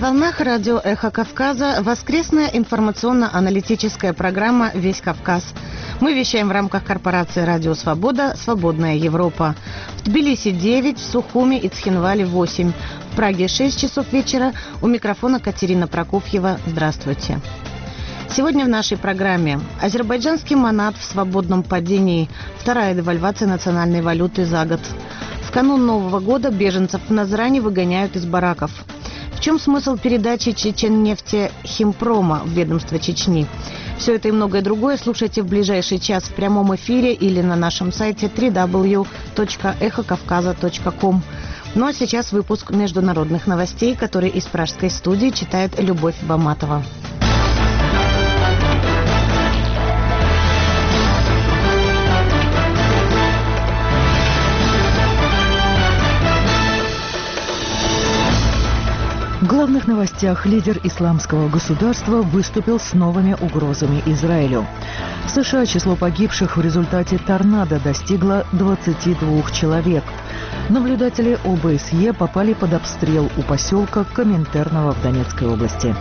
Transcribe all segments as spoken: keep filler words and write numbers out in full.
волнах радио «Эхо Кавказа» воскресная информационно-аналитическая программа «Весь Кавказ». Мы вещаем в рамках корпорации «Радио Свобода. Свободная Европа». В Тбилиси девять, в Сухуми и Цхинвале восемь. В Праге шесть часов вечера. У микрофона Катерина Прокофьева. Здравствуйте. Сегодня в нашей программе азербайджанский манат в свободном падении. Вторая девальвация национальной валюты за год. В канун Нового года беженцев в Назрани выгоняют из бараков. В чем смысл передачи Чеченнефти Химпрома в ведомство Чечни? Все это и многое другое слушайте в ближайший час в прямом эфире или на нашем сайте дабл ю дабл ю дабл ю точка эхо кавказа точка ком. Ну а сейчас выпуск международных новостей, который из пражской студии читает Любовь Баматова. В главных новостях лидер исламского государства выступил с новыми угрозами Израилю. В США число погибших в результате торнадо достигло двадцати двух человек. Наблюдатели О Бэ Эс Е попали под обстрел у поселка Коминтерного в Донецкой области.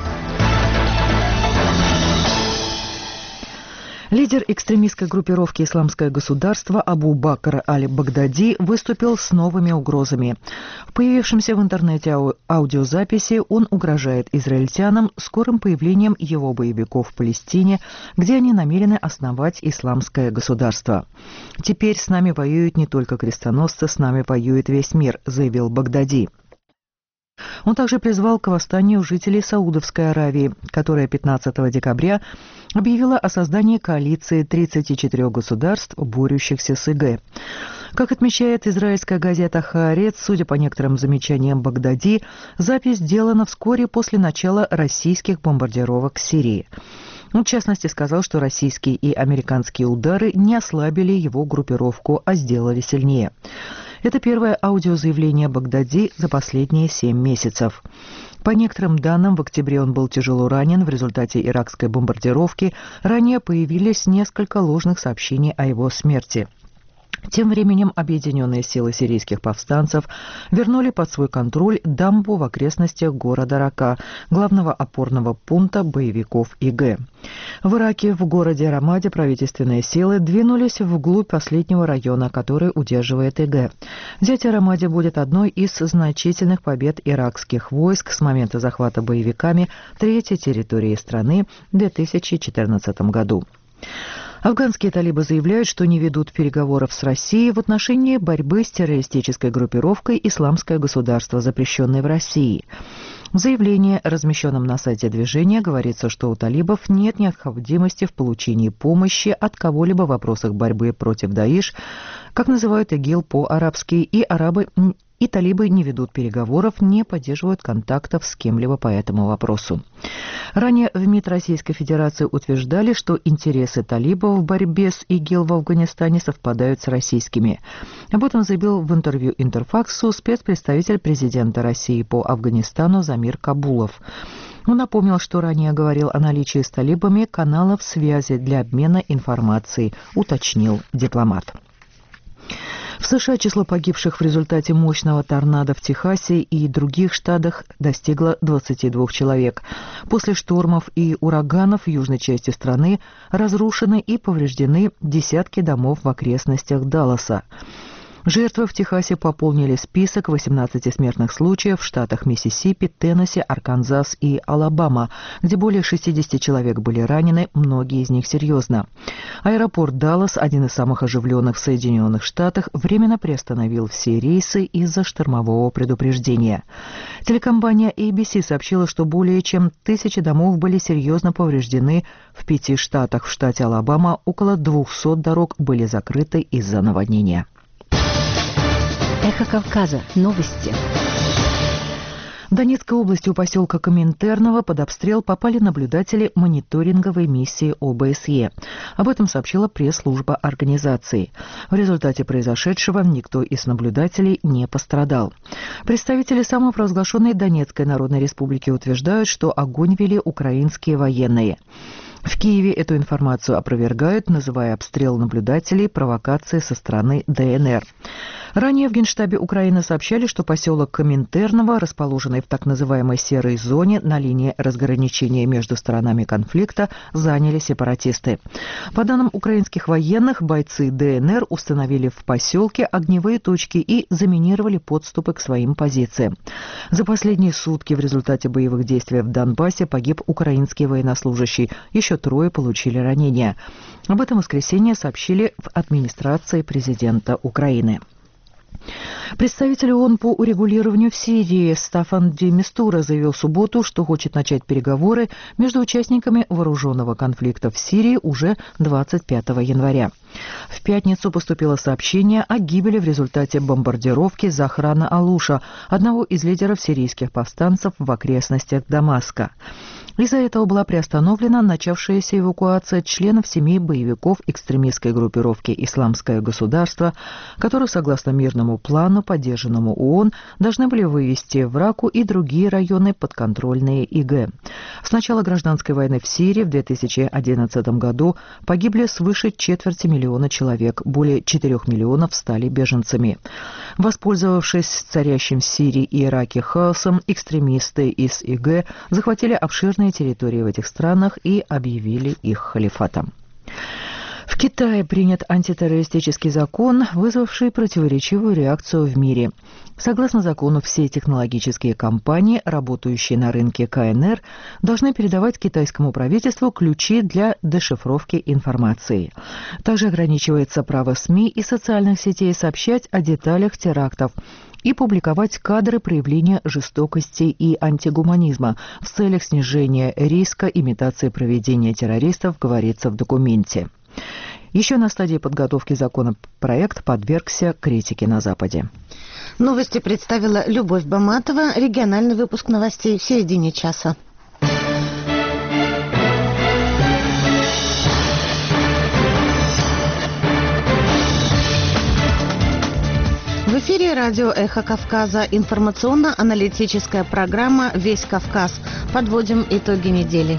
Лидер экстремистской группировки «Исламское государство» Абу Бакр аль-Багдади выступил с новыми угрозами. В появившемся в интернете ау- аудиозаписи он угрожает израильтянам скорым появлением его боевиков в Палестине, где они намерены основать исламское государство. «Теперь с нами воюют не только крестоносцы, с нами воюет весь мир», — заявил Багдади. Он также призвал к восстанию жителей Саудовской Аравии, которая пятнадцатого декабря объявила о создании коалиции тридцати четырёх государств, борющихся с И Г. Как отмечает израильская газета «Хаарец», судя по некоторым замечаниям Багдади, запись сделана вскоре после начала российских бомбардировок Сирии. Он, в частности, сказал, что российские и американские удары не ослабили его группировку, а сделали сильнее. Это первое аудиозаявление Багдади за последние семь месяцев. По некоторым данным, в октябре он был тяжело ранен в результате иракской бомбардировки. Ранее появились несколько ложных сообщений о его смерти. Тем временем объединенные силы сирийских повстанцев вернули под свой контроль дамбу в окрестностях города Рака, главного опорного пункта боевиков И Г. В Ираке, в городе Рамаде, правительственные силы двинулись вглубь последнего района, который удерживает И Г. Взятие Рамаде будет одной из значительных побед иракских войск с момента захвата боевиками третьей территории страны в две тысячи четырнадцатом году. Афганские талибы заявляют, что не ведут переговоров с Россией в отношении борьбы с террористической группировкой «Исламское государство», запрещенной в России. В заявлении, размещенном на сайте движения, говорится, что у талибов нет необходимости в получении помощи от кого-либо в вопросах борьбы против Даиш, как называют ИГИЛ по-арабски, и арабы и талибы не ведут переговоров, не поддерживают контактов с кем-либо по этому вопросу. Ранее в МИД Российской Федерации утверждали, что интересы талибов в борьбе с ИГИЛ в Афганистане совпадают с российскими. Об этом заявил в интервью Интерфаксу спецпредставитель президента России по Афганистану Замир Кабулов. Он напомнил, что ранее говорил о наличии с талибами каналов связи для обмена информацией, уточнил дипломат. В США число погибших в результате мощного торнадо в Техасе и других штатах достигло двадцати двух человек. После штормов и ураганов в южной части страны разрушены и повреждены десятки домов в окрестностях Далласа. Жертвы в Техасе пополнили список восемнадцати смертных случаев в штатах Миссисипи, Теннесси, Арканзас и Алабама, где более шестидесяти человек были ранены, многие из них серьезно. Аэропорт Даллас, один из самых оживленных в Соединенных Штатах, временно приостановил все рейсы из-за штормового предупреждения. Телекомпания Эй Би Си сообщила, что более чем тысячи домов были серьезно повреждены в пяти штатах. В штате Алабама около двухсот дорог были закрыты из-за наводнения. Эхо Кавказа. Новости. В Донецкой области у поселка Коминтерного под обстрел попали наблюдатели мониторинговой миссии О Бэ Эс Е. Об этом сообщила пресс-служба организации. В результате произошедшего никто из наблюдателей не пострадал. Представители самопровозглашенной Донецкой Народной Республики утверждают, что огонь вели украинские военные. В Киеве эту информацию опровергают, называя обстрел наблюдателей провокацией со стороны Дэ Эн Эр. Ранее в Генштабе Украины сообщали, что поселок Коминтерново, расположенный в так называемой серой зоне на линии разграничения между сторонами конфликта, заняли сепаратисты. По данным украинских военных, бойцы ДНР установили в поселке огневые точки и заминировали подступы к своим позициям. За последние сутки в результате боевых действий в Донбассе погиб украинский военнослужащий. Еще трое получили ранения. Об этом в воскресенье сообщили в администрации президента Украины. Представитель ООН по урегулированию в Сирии Стаффан де Мистура заявил в субботу, что хочет начать переговоры между участниками вооруженного конфликта в Сирии уже двадцать пятого января. В пятницу поступило сообщение о гибели в результате бомбардировки Захрана Алуша, одного из лидеров сирийских повстанцев в окрестностях Дамаска. Из-за этого была приостановлена начавшаяся эвакуация членов семей боевиков экстремистской группировки «Исламское государство», которые, согласно мирному плану, поддержанному ООН, должны были вывести в Раку и другие районы, подконтрольные ИГ. С начала гражданской войны в Сирии в две тысячи одиннадцатом году погибли свыше четверти миллиона человек, более четырех миллионов стали беженцами. Воспользовавшись царящим в Сирии и Ираке хаосом, экстремисты из ИГ захватили обширные территории в этих странах и объявили их халифатом. В Китае принят антитеррористический закон, вызвавший противоречивую реакцию в мире. Согласно закону, все технологические компании, работающие на рынке КНР, должны передавать китайскому правительству ключи для дешифровки информации. Также ограничивается право СМИ и социальных сетей сообщать о деталях терактов и публиковать кадры проявления жестокости и антигуманизма в целях снижения риска имитации проведения террористов, говорится в документе. Еще на стадии подготовки законопроект подвергся критике на Западе. Новости представила Любовь Баматова. Региональный выпуск новостей в середине часа. В эфире радио «Эхо Кавказа». Информационно-аналитическая программа «Весь Кавказ». Подводим итоги недели.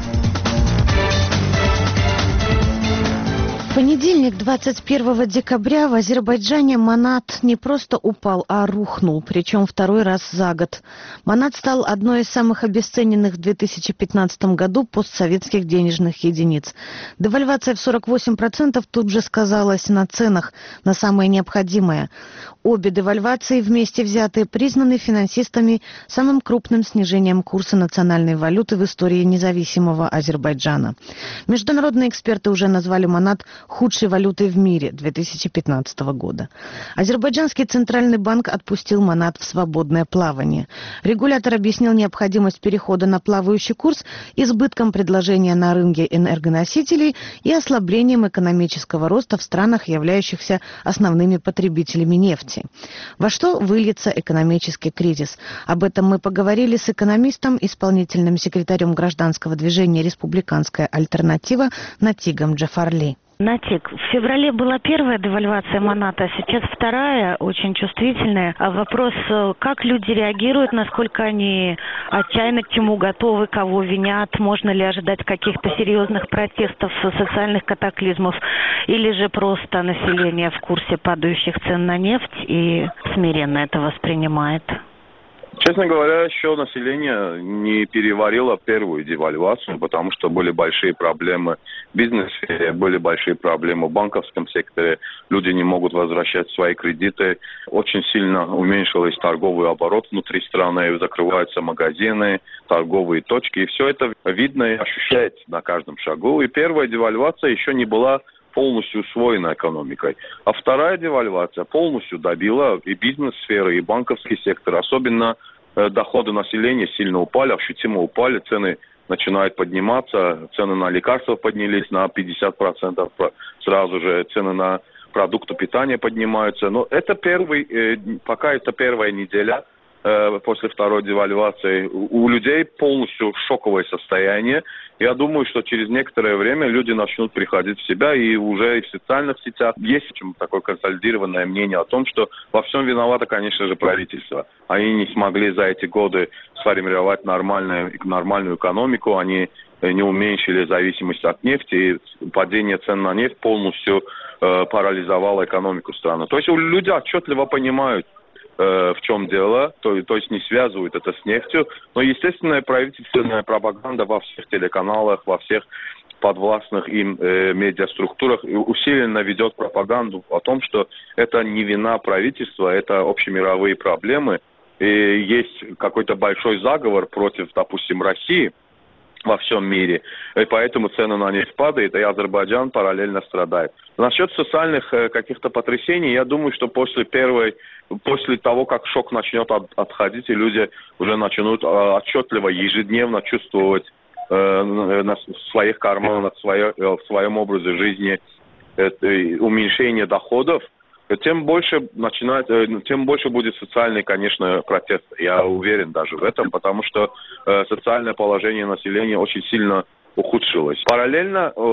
В понедельник, двадцать первого декабря, в Азербайджане манат не просто упал, а рухнул, причем второй раз за год. Манат стал одной из самых обесцененных в две тысячи пятнадцатом году постсоветских денежных единиц. Девальвация в сорок восемь процентов тут же сказалась на ценах, на самое необходимое. Обе девальвации вместе взятые признаны финансистами самым крупным снижением курса национальной валюты в истории независимого Азербайджана. Международные эксперты уже назвали манат худшей валютой в мире две тысячи пятнадцатого года. Азербайджанский центральный банк отпустил манат в свободное плавание. Регулятор объяснил необходимость перехода на плавающий курс избытком предложения на рынке энергоносителей и ослаблением экономического роста в странах, являющихся основными потребителями нефти. Во что выльется экономический кризис? Об этом мы поговорили с экономистом, исполнительным секретарем гражданского движения «Республиканская альтернатива» Натигом Джафарли. Натик, в феврале была первая девальвация маната, сейчас вторая, очень чувствительная. А вопрос, как люди реагируют, насколько они отчаянно к чему готовы, кого винят, можно ли ожидать каких-то серьезных протестов, социальных катаклизмов, или же просто население в курсе падающих цен на нефть и смиренно это воспринимает? Честно говоря, еще население не переварило первую девальвацию, потому что были большие проблемы в бизнесе, были большие проблемы в банковском секторе, люди не могут возвращать свои кредиты, очень сильно уменьшился торговый оборот внутри страны, закрываются магазины, торговые точки, и все это видно и ощущается на каждом шагу. И первая девальвация еще не была полностью усвоена экономикой. А вторая девальвация полностью добила и бизнес-сферы, и банковский сектор. Особенно э, доходы населения сильно упали, ощутимо упали, цены начинают подниматься, цены на лекарства поднялись на пятьдесят процентов, сразу же цены на продукты питания поднимаются. Но это первый, э, пока это первая неделя э, после второй девальвации. У, у людей полностью шоковое состояние. Я думаю, что через некоторое время люди начнут приходить в себя, и уже и в социальных сетях есть такое консолидированное мнение о том, что во всем виновато, конечно же, правительство. Они не смогли за эти годы сформировать нормальную, нормальную экономику, они не уменьшили зависимость от нефти, и падение цен на нефть полностью э, парализовало экономику страны. То есть люди отчетливо понимают, в чем дело, то, то есть не связывают это с нефтью, но естественная правительственная пропаганда во всех телеканалах, во всех подвластных им э, медиаструктурах усиленно ведет пропаганду о том, что это не вина правительства, это общемировые проблемы, и есть какой-то большой заговор против, допустим, России во всем мире, и поэтому цены на нефть падают, и Азербайджан параллельно страдает. Насчет социальных э, каких-то потрясений, я думаю, что после первой, после того, как шок начнет от, отходить, и люди уже начнут э, отчетливо, ежедневно чувствовать э, на своих карманах, в, свое, э, в своем образе жизни э, э, уменьшение доходов, тем больше начинает, тем больше будет социальный, конечно, протест. Я уверен даже в этом, потому что э, социальное положение населения очень сильно ухудшилось. Параллельно э,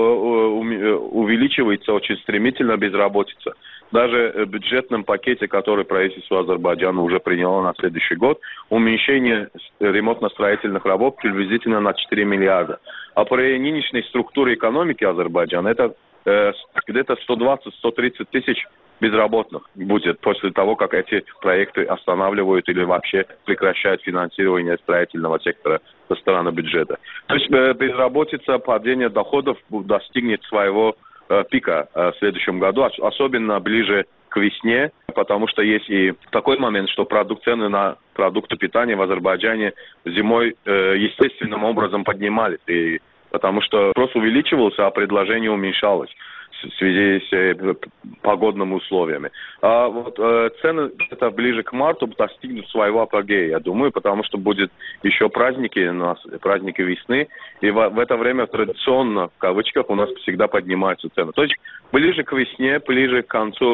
э, увеличивается очень стремительно безработица. Даже в бюджетном пакете, который правительство Азербайджана уже приняло на следующий год, уменьшение ремонтно-строительных работ приблизительно на четыре миллиарда. А при нынешней структуре экономики Азербайджана это э, где-то сто двадцать - сто тридцать тысяч безработных будет после того, как эти проекты останавливают или вообще прекращают финансирование строительного сектора со стороны бюджета. То есть э, безработица, падение доходов достигнет своего э, пика э, в следующем году, особенно ближе к весне, потому что есть и такой момент, что продукт, цены на продукты питания в Азербайджане зимой э, естественным образом поднимались, и, потому что спрос увеличивался, а предложение уменьшалось в связи с э, погодными условиями. А вот э, цены где-то ближе к марту достигнут своего апогея, я думаю, потому что будет еще праздники, у нас праздники весны, и в, в это время традиционно, в кавычках, у нас всегда поднимаются цены. То есть ближе к весне, ближе к концу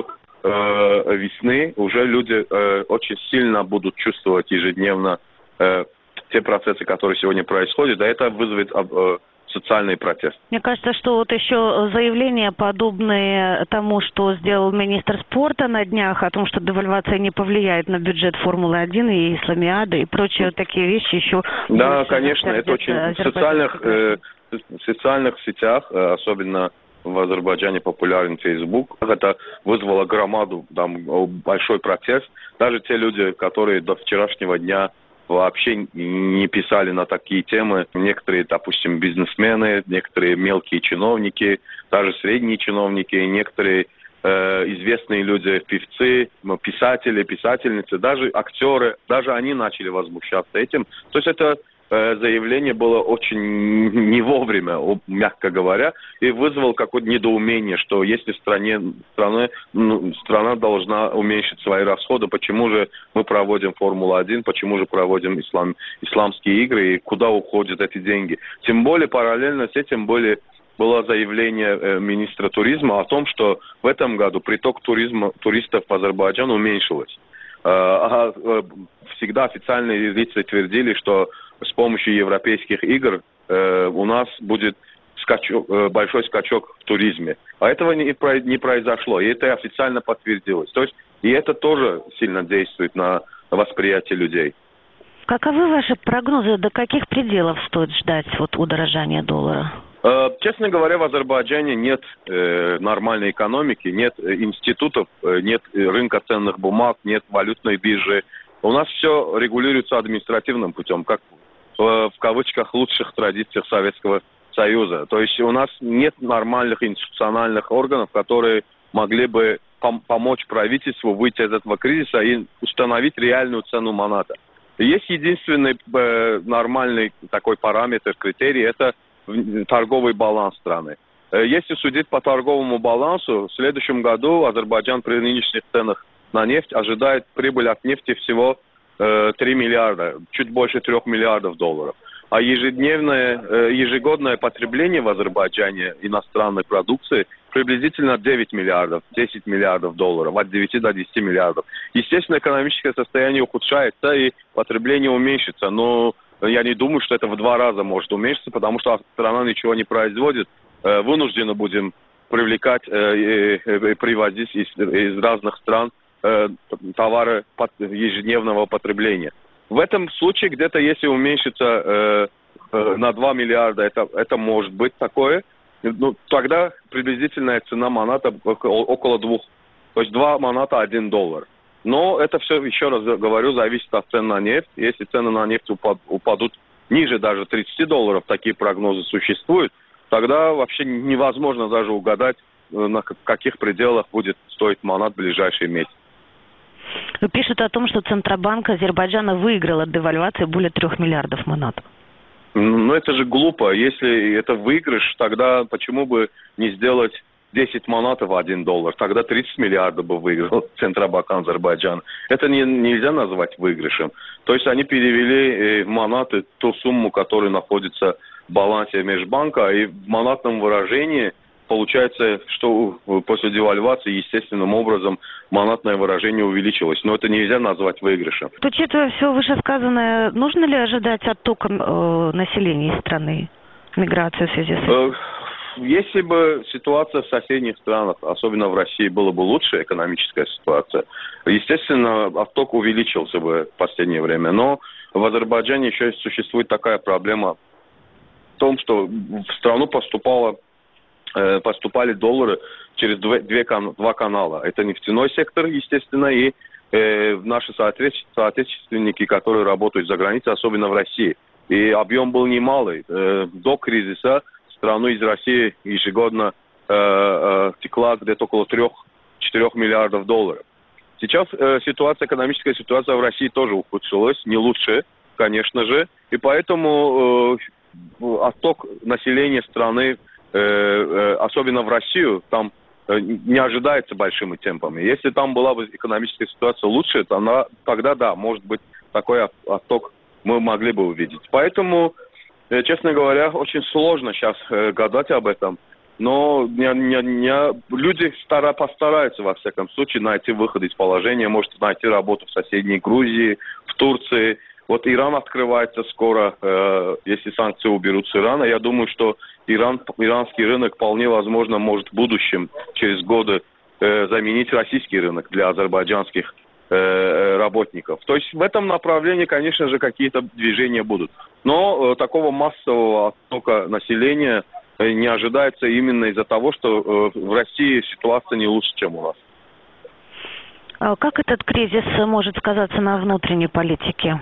э, весны уже люди э, очень сильно будут чувствовать ежедневно э, те процессы, которые сегодня происходят, а это вызовет э, социальный протест. Мне кажется, что вот еще заявления, подобные тому, что сделал министр спорта на днях, о том, что девальвация не повлияет на бюджет Формулы один и Исламиады и прочие вот такие вещи еще... Да, конечно, это очень в социальных, э, в социальных сетях, особенно в Азербайджане популярен Facebook. Это вызвало громаду, там, большой протест. Даже те люди, которые до вчерашнего дня вообще не писали на такие темы. Некоторые, допустим, бизнесмены, некоторые мелкие чиновники, даже средние чиновники, некоторые э, известные люди, певцы, писатели, писательницы, даже актеры, даже они начали возмущаться этим. То есть это э, заявление было очень не вовремя, мягко говоря, и вызвало какое-то недоумение, что если в стране, стране, ну, страна должна уменьшить свои расходы, почему же мы проводим Формулу один, почему же проводим ислам, исламские игры, и куда уходят эти деньги. Тем более параллельно с этим были было заявление э, министра туризма о том, что в этом году приток туризма, туристов в Азербайджан уменьшилось. Э, а, э, всегда официальные лица твердили, что с помощью европейских игр э, у нас будет скачок, э, большой скачок в туризме. А этого не, не произошло, и это официально подтвердилось. То есть и это тоже сильно действует на восприятие людей. Каковы ваши прогнозы, до каких пределов стоит ждать вот удорожания доллара? Честно говоря, в Азербайджане нет э, нормальной экономики, нет институтов, э, нет рынка ценных бумаг, нет валютной биржи. У нас все регулируется административным путем, как в, в кавычках лучших традициях Советского Союза. То есть у нас нет нормальных институциональных органов, которые могли бы пом- помочь правительству выйти из этого кризиса и установить реальную цену маната. Есть единственный э, нормальный такой параметр, критерий, это торговый баланс страны. Если судить по торговому балансу, в следующем году Азербайджан при нынешних ценах на нефть ожидает прибыль от нефти всего э, три миллиарда, чуть больше трех миллиардов долларов. А ежедневное, э, ежегодное потребление в Азербайджане иностранной продукции приблизительно девять миллиардов, десять миллиардов долларов, от девяти до десяти миллиардов. Естественно, экономическое состояние ухудшается и потребление уменьшится, но я не думаю, что это в два раза может уменьшиться, потому что страна ничего не производит. Вынуждены будем привлекать и привозить из, из разных стран товары ежедневного потребления. В этом случае где-то, если уменьшится э, на два миллиарда, это, это может быть такое. Ну, тогда приблизительная цена маната около двух. То есть два маната один доллар. Но это все, еще раз говорю, зависит от цен на нефть. Если цены на нефть упад, упадут ниже даже тридцати долларов, такие прогнозы существуют, тогда вообще невозможно даже угадать, на каких пределах будет стоить манат в ближайший месяц. Пишут о том, что Центробанк Азербайджана выиграл от девальвации более трех миллиардов манат. Ну, это же глупо. Если это выигрыш, тогда почему бы не сделать десять манатов в один доллар? Тогда тридцать миллиардов бы выиграл Центробанк Азербайджана. Это не, нельзя назвать выигрышем. То есть они перевели в манаты ту сумму, которая находится в балансе межбанка, и в манатном выражении получается, что после девальвации естественным образом манатное выражение увеличилось. Но это нельзя назвать выигрышем. Учитывая все вышесказанное, нужно ли ожидать оттока э, населения из страны, миграцию в связи с этим? Если бы ситуация в соседних странах, особенно в России, была бы лучше, экономическая ситуация, естественно, отток увеличился бы в последнее время. Но в Азербайджане еще существует такая проблема в том, что в страну поступало поступали доллары через две, две, два канала. Это нефтяной сектор, естественно, и э, наши соотечественники, которые работают за границей, особенно в России. И объем был немалый. Э, до кризиса в страну из России ежегодно э, э, текла где-то около трех-четырех миллиардов долларов. Сейчас э, ситуация, экономическая ситуация в России тоже ухудшилась, не лучше, конечно же. И поэтому э, отток населения страны, особенно в Россию, там не ожидается большими темпами. Если там была бы экономическая ситуация лучше, то она, тогда да, может быть, такой отток мы могли бы увидеть. Поэтому, честно говоря, очень сложно сейчас гадать об этом. Но не, не, не, люди стара, постараются, во всяком случае, найти выход из положения, может найти работу в соседней Грузии, в Турции. Вот Иран открывается скоро, э, если санкции уберут с Ирана. Я думаю, что Иран, иранский рынок вполне возможно может в будущем, через годы, э, заменить российский рынок для азербайджанских э, работников. То есть в этом направлении, конечно же, какие-то движения будут. Но э, такого массового оттока населения э, не ожидается именно из-за того, что э, в России ситуация не лучше, чем у нас. Как этот кризис может сказаться на внутренней политике?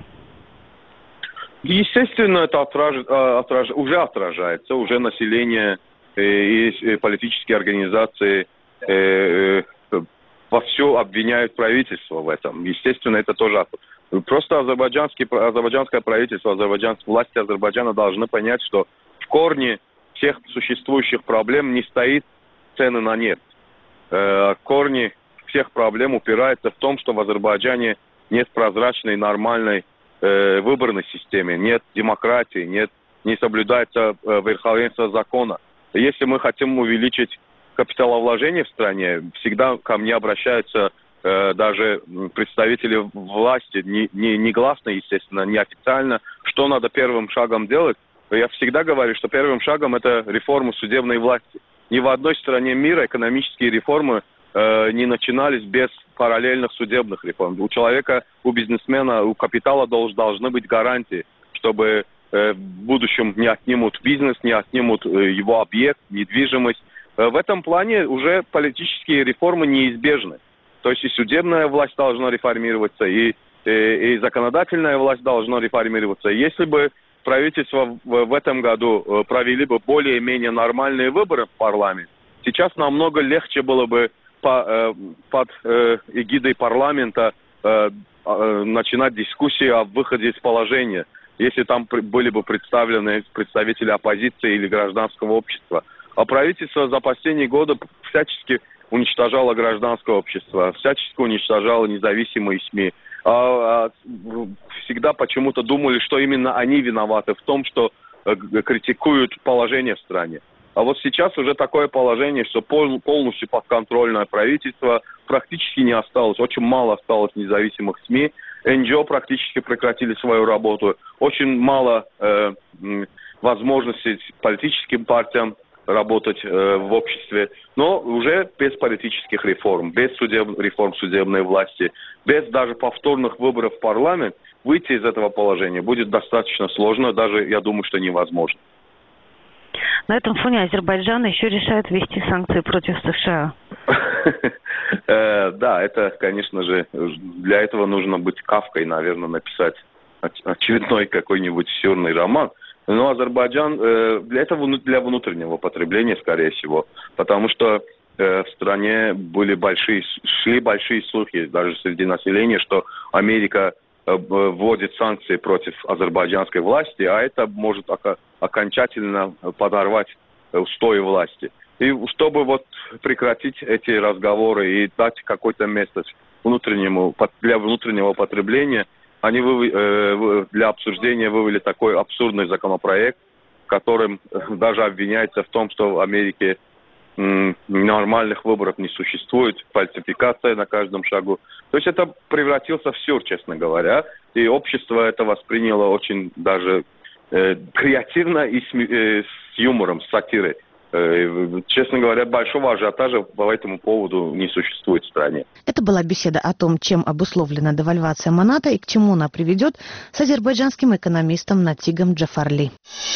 Естественно, это отраж... Отраж... уже отражается, уже население э, и политические организации э, э, вовсю обвиняют правительство в этом. Естественно, это тоже... Просто азербайджанский... азербайджанское правительство, азербайджанские власти Азербайджана должны понять, что в корне всех существующих проблем не стоит цены на нефть. Э, корни всех проблем упираются в том, что в Азербайджане нет прозрачной, нормальной выборной системе, нет демократии, нет, не соблюдается э, верховенство закона. Если мы хотим увеличить капиталовложение в стране, всегда ко мне обращаются э, даже представители власти, не, не, негласно, естественно, неофициально, что надо первым шагом делать. Я всегда говорю, что первым шагом это реформа судебной власти. Ни в одной стране мира экономические реформы э, не начинались без параллельных судебных реформ. У человека, у бизнесмена, у капитала долж, должны быть гарантии, чтобы э, в будущем не отнимут бизнес, не отнимут э, его объект, недвижимость. Э, в этом плане уже политические реформы неизбежны. То есть и судебная власть должна реформироваться, и, и, и законодательная власть должна реформироваться. Если бы правительство в, в этом году э, провели бы более-менее нормальные выборы в парламент, сейчас намного легче было бы под э, эгидой парламента э, э, начинать дискуссии о выходе из положения, если там были бы представлены представители оппозиции или гражданского общества. А правительство за последние годы всячески уничтожало гражданское общество, всячески уничтожало независимые СМИ. А, а, всегда почему-то думали, что именно они виноваты в том, что э, критикуют положение в стране. А вот сейчас уже такое положение, что пол, полностью подконтрольное правительство, практически не осталось, очень мало осталось независимых СМИ, эн джи о практически прекратили свою работу, очень мало э, возможностей политическим партиям работать э, в обществе, но уже без политических реформ, без судеб... реформ судебной власти, без даже повторных выборов в парламент, выйти из этого положения будет достаточно сложно, даже, я думаю, что невозможно. На этом фоне Азербайджан еще решает ввести санкции против США. Да, это, конечно же, для этого нужно быть Кафкой, наверное, написать очередной какой-нибудь сюрный роман. Но Азербайджан для этого для внутреннего потребления, скорее всего, потому что в стране были большие, шли большие слухи даже среди населения, что Америка вводит санкции против азербайджанской власти, а это может окончательно подорвать устои власти. И чтобы вот прекратить эти разговоры и дать какое-то место внутреннему, для внутреннего потребления, они вывели, для обсуждения вывели такой абсурдный законопроект, в котором даже обвиняется в том, что в Америке нормальных выборов не существует, фальсификация на каждом шагу. То есть это превратился в сюр, честно говоря, и общество это восприняло очень даже э, креативно и с, э, с юмором, с сатирой. Э, честно говоря, большого ажиотажа по этому поводу не существует в стране. Это была беседа о том, чем обусловлена девальвация маната и к чему она приведет, с азербайджанским экономистом Натигом Джафарли.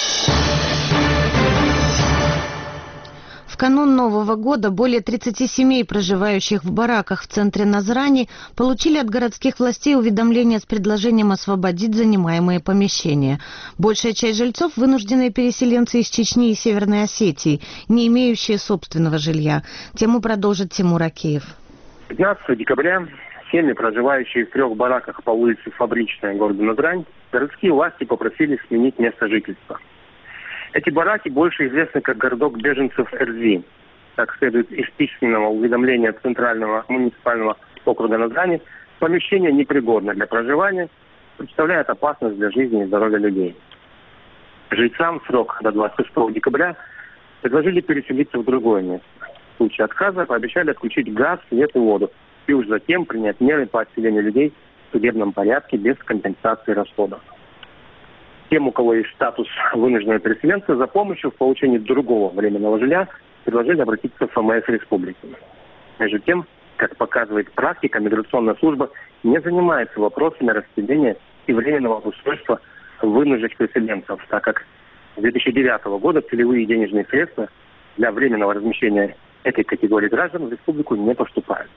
В канун Нового года более тридцати семей, проживающих в бараках в центре Назрани, получили от городских властей уведомление с предложением освободить занимаемые помещения. Большая часть жильцов – вынужденные переселенцы из Чечни и Северной Осетии, не имеющие собственного жилья. Тему продолжит Тимур Акеев. пятнадцатого декабря семьи, проживающие в трех бараках по улице Фабричная города Назрань, городские власти попросили сменить место жительства. Эти бараки больше известны как городок беженцев Эрзви. Так следует из письменного уведомления Центрального муниципального округа Назрани, помещение непригодно для проживания, представляет опасность для жизни и здоровья людей. Жильцам срок до двадцать шестого декабря предложили переселиться в другое место. В случае отказа пообещали отключить газ, свет и воду, и уж затем принять меры по отселению людей в судебном порядке без компенсации расходов. Тем, у кого есть статус вынужденного переселенца, за помощью в получении другого временного жилья предложили обратиться в эф эм эс республики. Между тем, как показывает практика, миграционная служба не занимается вопросами расселения и временного обустройства вынужденных переселенцев, так как с две тысячи девятого года целевые денежные средства для временного размещения этой категории граждан в республику не поступают.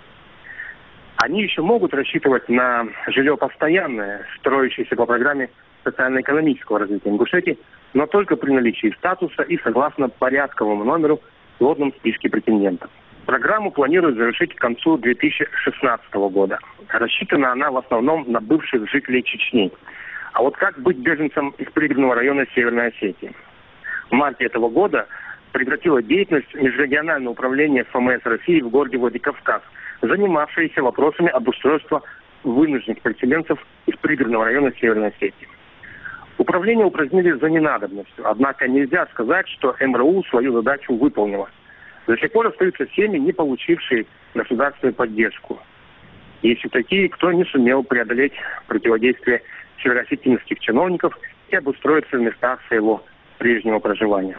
Они еще могут рассчитывать на жилье постоянное, строящееся по программе социально-экономического развития Ингушетии, но только при наличии статуса и согласно порядковому номеру в сводном списке претендентов. Программу планируют завершить к концу две тысячи шестнадцатого года. Рассчитана она в основном на бывших жителей Чечни. А вот как быть беженцам из пригородного района Северной Осетии? В марте этого года прекратило деятельность межрегиональное управление эф эм эс России в городе Владикавказ, занимавшееся вопросами обустройства вынужденных переселенцев из пригородного района Северной Осетии. Управление упразднили за ненадобностью, однако нельзя сказать, что эм эр у свою задачу выполнила. До сих пор остаются семьи, не получившие государственную поддержку. Есть и такие, кто не сумел преодолеть противодействие североосетинских чиновников и обустроиться в местах своего прежнего проживания.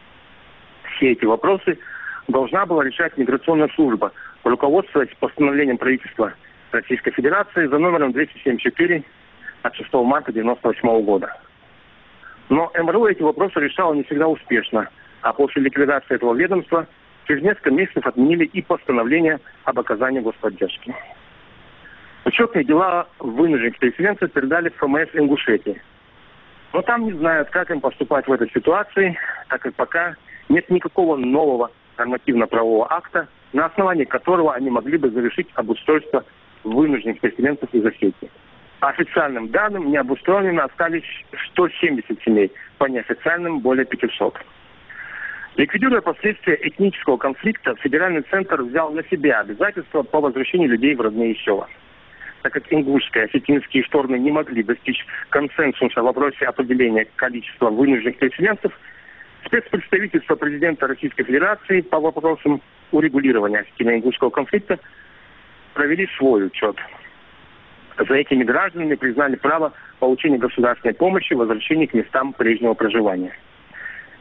Все эти вопросы должна была решать миграционная служба, руководствуясь постановлением правительства Российской Федерации за номером двести семьдесят четыре от шестого марта девяносто восьмого года. Но эм эр у эти вопросы решало не всегда успешно, а после ликвидации этого ведомства через несколько месяцев отменили и постановление об оказании господдержки. Учетные дела вынужденных переселенцев передали в эф эм эс Ингушетии. Но там не знают, как им поступать в этой ситуации, так как пока нет никакого нового нормативно-правового акта, на основании которого они могли бы завершить обустройство вынужденных переселенцев из Осетии. По официальным данным, необустроенными остались сто семьдесят семей, по неофициальным более пятисот. Ликвидируя последствия этнического конфликта, федеральный центр взял на себя обязательства по возвращению людей в родные села. Так как ингушские, осетинские стороны не могли достичь консенсуса в вопросе определения количества вынужденных переселенцев, спецпредставительство президента Российской Федерации по вопросам урегулирования осетино-ингушского конфликта провели свой учет. За этими гражданами признали право получения государственной помощи в возвращении к местам прежнего проживания.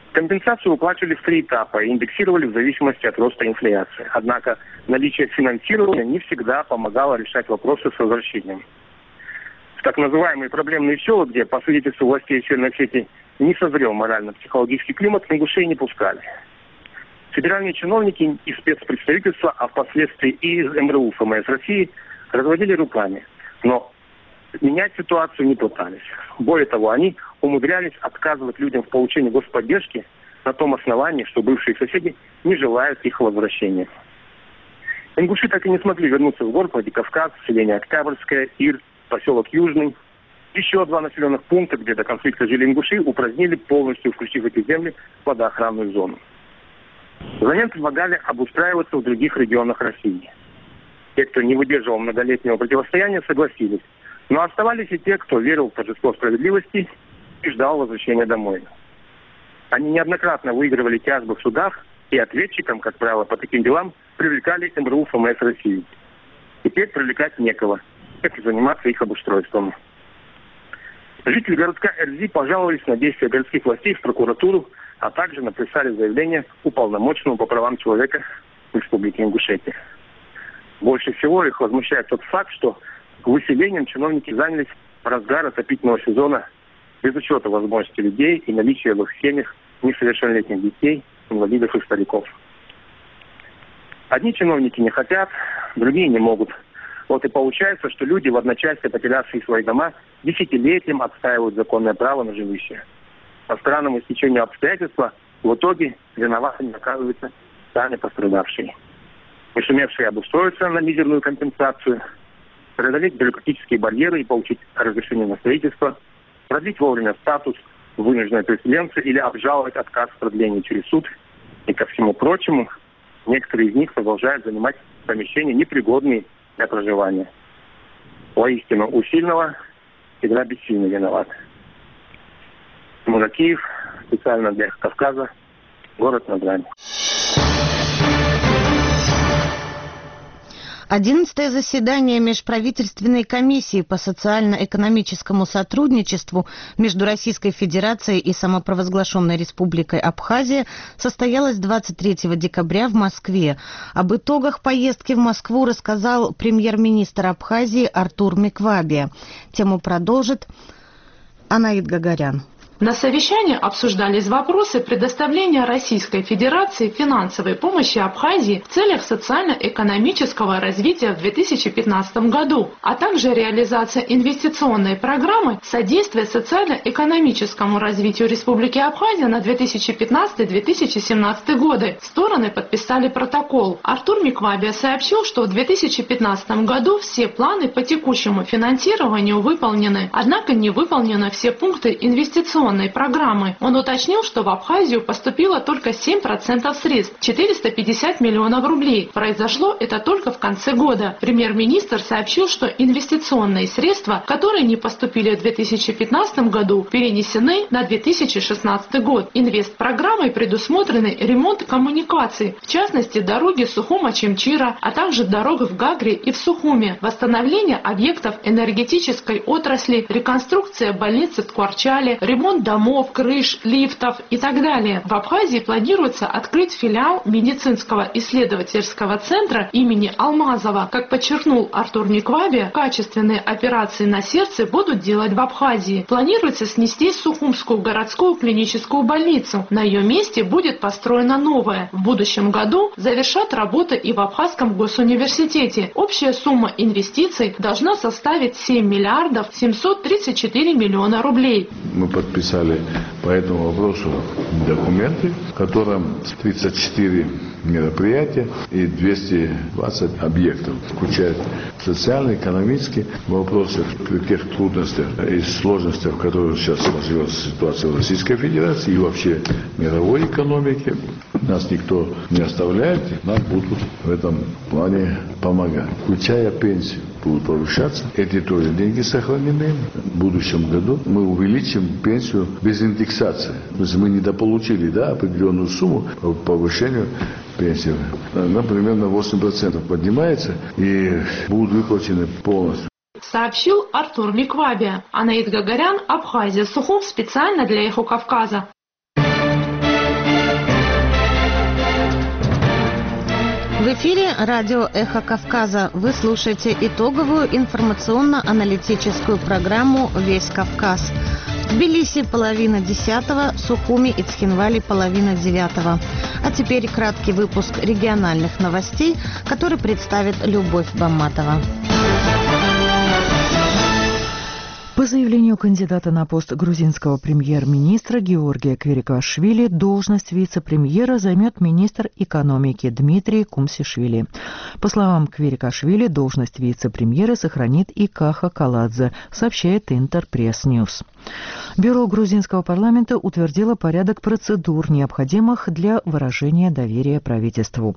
Компенсацию выплачивали в три этапа и индексировали в зависимости от роста инфляции. Однако наличие финансирования не всегда помогало решать вопросы с возвращением. В так называемые проблемные села, где, по свидетельству властей Северной Осетии, не созрел морально-психологический климат, ингушей не пускали. Федеральные чиновники и спецпредставительства, а впоследствии и из эм эр у эф эм эс России разводили руками. Но менять ситуацию не пытались. Более того, они умудрялись отказывать людям в получении господдержки на том основании, что бывшие соседи не желают их возвращения. Ингуши так и не смогли вернуться в город Владикавказ, селение Октябрьское, Ир, поселок Южный. Еще два населенных пункта, где до конфликта жили ингуши, упразднили полностью, включив эти земли в водоохранную зону. Взамен предлагали обустраиваться в других регионах России. Те, кто не выдерживал многолетнего противостояния, согласились. Но оставались и те, кто верил в торжество справедливости и ждал возвращения домой. Они неоднократно выигрывали тяжбы в судах, и ответчикам, как правило, по таким делам привлекали эм эр у эф эм эс России. Теперь привлекать некого, как и заниматься их обустройством. Жители городка Эрзи пожаловались на действия городских властей в прокуратуру, а также написали заявление уполномоченному по правам человека в Республике Ингушетия. Больше всего их возмущает тот факт, что выселением чиновники занялись в разгар отопительного сезона без учета возможностей людей и наличия в их семьях несовершеннолетних детей, инвалидов и стариков. Одни чиновники не хотят, другие не могут. Вот и получается, что люди, в одночасье потерявшие свои дома, десятилетиям отстаивают законное право на жилище. По странному стечению обстоятельств в итоге виноватыми оказываются сами пострадавшие. Не сумевшие обустроиться на мизерную компенсацию, преодолеть бюрократические барьеры и получить разрешение на строительство, продлить вовремя статус вынужденной переселенца или обжаловать отказ в продлении через суд. И ко всему прочему, некоторые из них продолжают занимать помещения, непригодные для проживания. Воистину, у сильного всегда бессильно виноват. Муракиев, специально для Кавказа, город Назрань. Одиннадцатое заседание Межправительственной комиссии по социально-экономическому сотрудничеству между Российской Федерацией и самопровозглашенной Республикой Абхазия состоялось двадцать третьего декабря в Москве. Об итогах поездки в Москву рассказал премьер-министр Абхазии Артур Миквабе. Тему продолжит Анаит Гагарян. На совещании обсуждались вопросы предоставления Российской Федерации финансовой помощи Абхазии в целях социально-экономического развития в две тысячи пятнадцатом году, а также реализация инвестиционной программы содействия социально-экономическому развитию Республики Абхазия на две тысячи пятнадцатый — две тысячи семнадцатый годы. Стороны подписали протокол. Артур Миквабе сообщил, что в две тысячи пятнадцатом году все планы по текущему финансированию выполнены, однако не выполнены все пункты инвестиционной программы. Он уточнил, что в Абхазию поступило только семь процентов средств, четыреста пятьдесят миллионов рублей. Произошло это только в конце года. Премьер-министр сообщил, что инвестиционные средства, которые не поступили в две тысячи пятнадцатом году, перенесены на две тысячи шестнадцатый год. Инвестпрограммой предусмотрены ремонт коммуникаций, в частности дороги Сухума-Чемчира, а также дорог в Гагре и в Сухуме, восстановление объектов энергетической отрасли, реконструкция больницы в Ткварчале, ремонт домов, крыш, лифтов и так далее. В Абхазии планируется открыть филиал медицинского исследовательского центра имени Алмазова. Как подчеркнул Артур Миквабе, качественные операции на сердце будут делать в Абхазии. Планируется снести Сухумскую городскую клиническую больницу. На ее месте будет построена новая. В будущем году завершат работы и в Абхазском госуниверситете. Общая сумма инвестиций должна составить семь миллиардов семьсот тридцать четыре миллиона рублей. Мы подписали по этому вопросу документы, в котором тридцать четыре мероприятия и двести двадцать объектов, включая социально-экономические вопросы, при тех трудностях и сложностях, в которых сейчас сложилась ситуация в Российской Федерации и вообще мировой экономике. Нас никто не оставляет, нам будут в этом плане помогать, включая пенсию. Будут повышаться. Эти тоже деньги сохранены. В будущем году мы увеличим пенсию без индексации. То есть мы недополучили, да, определенную сумму по повышению пенсии. Например, на восемь процентов поднимается и будут выплачены полностью. Сообщил Артур Миквабе. Анаит Гагарян, Абхазия, Сухум, специально для Эхо Кавказа. В эфире радио «Эхо Кавказа». Вы слушаете итоговую информационно-аналитическую программу «Весь Кавказ». В Тбилиси половина десятого, в Сухуми и Цхинвале половина девятого. А теперь краткий выпуск региональных новостей, который представит Любовь Бамматова. По заявлению кандидата на пост грузинского премьер-министра Георгия Квирикашвили, должность вице-премьера займет министр экономики Дмитрий Кумсишвили. По словам Квирикашвили, должность вице-премьера сохранит и Каха Каладзе, сообщает Интерпресс-Ньюс. Бюро грузинского парламента утвердило порядок процедур, необходимых для выражения доверия правительству.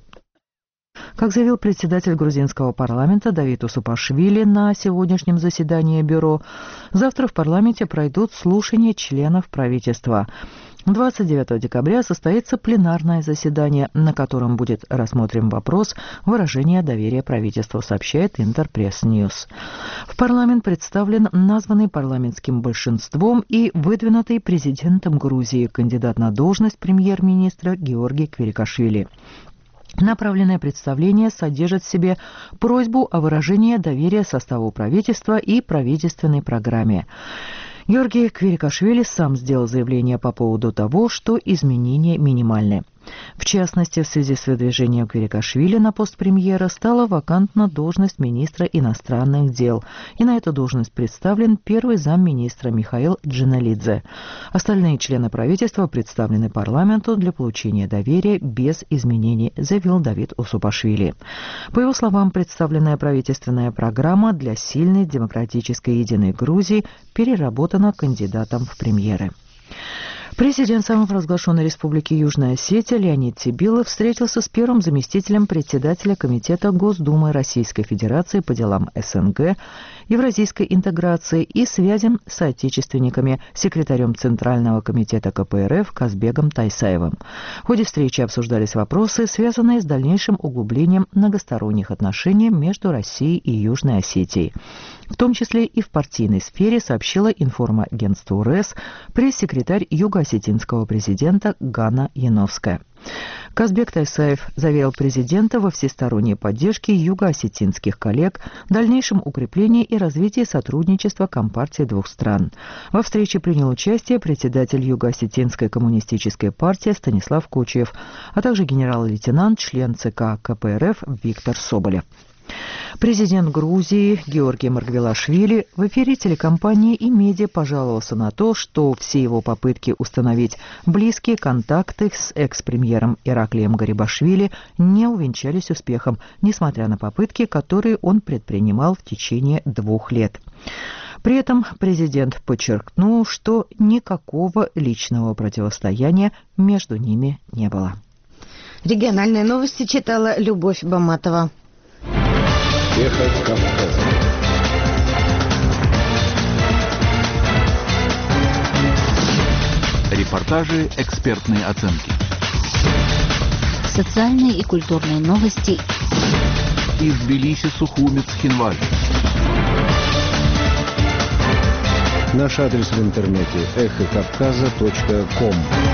Как заявил председатель грузинского парламента Давид Усупашвили на сегодняшнем заседании бюро, завтра в парламенте пройдут слушания членов правительства. двадцать девятого декабря состоится пленарное заседание, на котором будет рассмотрен вопрос выражения доверия правительству, сообщает Интерпресс-Ньюс. В парламент представлен названный парламентским большинством и выдвинутый президентом Грузии кандидат на должность премьер-министра Георгий Квирикашвили. Направленное представление содержит в себе просьбу о выражении доверия составу правительства и правительственной программе. Георгий Квирикашвили сам сделал заявление по поводу того, что изменения минимальны. В частности, в связи с выдвижением Квирикашвили на пост премьера стала вакантна должность министра иностранных дел, и на эту должность представлен первый замминистра Михаил Джиналидзе. Остальные члены правительства представлены парламенту для получения доверия без изменений, заявил Давид Усупашвили. По его словам, представленная правительственная программа для сильной демократической единой Грузии переработана кандидатом в премьеры. Президент самопровозглашенной Республики Южная Осетия Леонид Цибилов встретился с первым заместителем председателя Комитета Госдумы Российской Федерации по делам СНГ, евразийской интеграции и связям с соотечественниками, секретарем Центрального комитета ка пэ эр эф Казбегом Тайсаевым. В ходе встречи обсуждались вопросы, связанные с дальнейшим углублением многосторонних отношений между Россией и Южной Осетией. В том числе и в партийной сфере, сообщила информагентству РЭС пресс-секретарь юго-осетинского президента Гана Яновская. Казбек Тайсаев заверил президента во всесторонней поддержке юго-осетинских коллег, дальнейшем укреплении и развитии сотрудничества Компартии двух стран. Во встрече принял участие председатель Юго-Осетинской коммунистической партии Станислав Кучев, а также генерал-лейтенант, член ЦК ка пэ эр эф Виктор Соболев. Президент Грузии Георгий Маргвелашвили в эфире телекомпании и медиа пожаловался на то, что все его попытки установить близкие контакты с экс-премьером Ираклием Гарибашвили не увенчались успехом, несмотря на попытки, которые он предпринимал в течение двух лет. При этом президент подчеркнул, что никакого личного противостояния между ними не было. Региональные новости читала Любовь Бамматова. Эхо Кавказа. Репортажи, экспертные оценки. Социальные и культурные новости. Из Тбилиси, Сухуми, Цхинвали. Наш адрес в интернете эхо кавказа точка ком.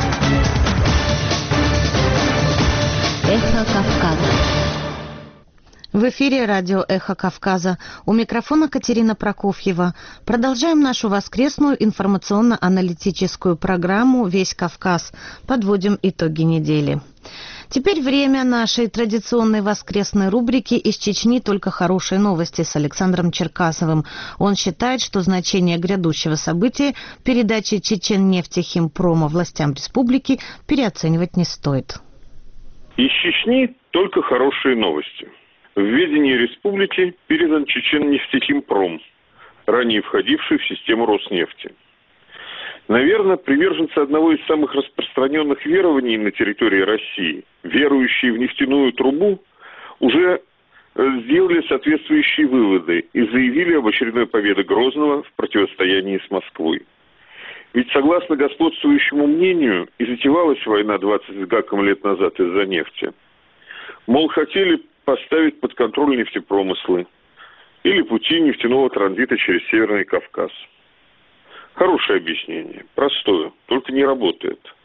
Эхо Кавказа. В эфире радио «Эхо Кавказа». У микрофона Катерина Прокофьева. Продолжаем нашу воскресную информационно-аналитическую программу «Весь Кавказ». Подводим итоги недели. Теперь время нашей традиционной воскресной рубрики «Из Чечни только хорошие новости» с Александром Черкасовым. Он считает, что значение грядущего события передачи Чеченнефти Химпрома властям республики переоценивать не стоит. Из Чечни только хорошие новости. В ведении республики передан Чеченнефтехимпром, ранее входивший в систему Роснефти. Наверное, приверженцы одного из самых распространенных верований на территории России, верующие в нефтяную трубу, уже сделали соответствующие выводы и заявили об очередной победе Грозного в противостоянии с Москвой. Ведь, согласно господствующему мнению, и затевалась война двадцать с гаком лет назад из-за нефти. Мол, хотели поставить под контроль нефтепромыслы или пути нефтяного транзита через Северный Кавказ. Хорошее объяснение, простое, только не работает.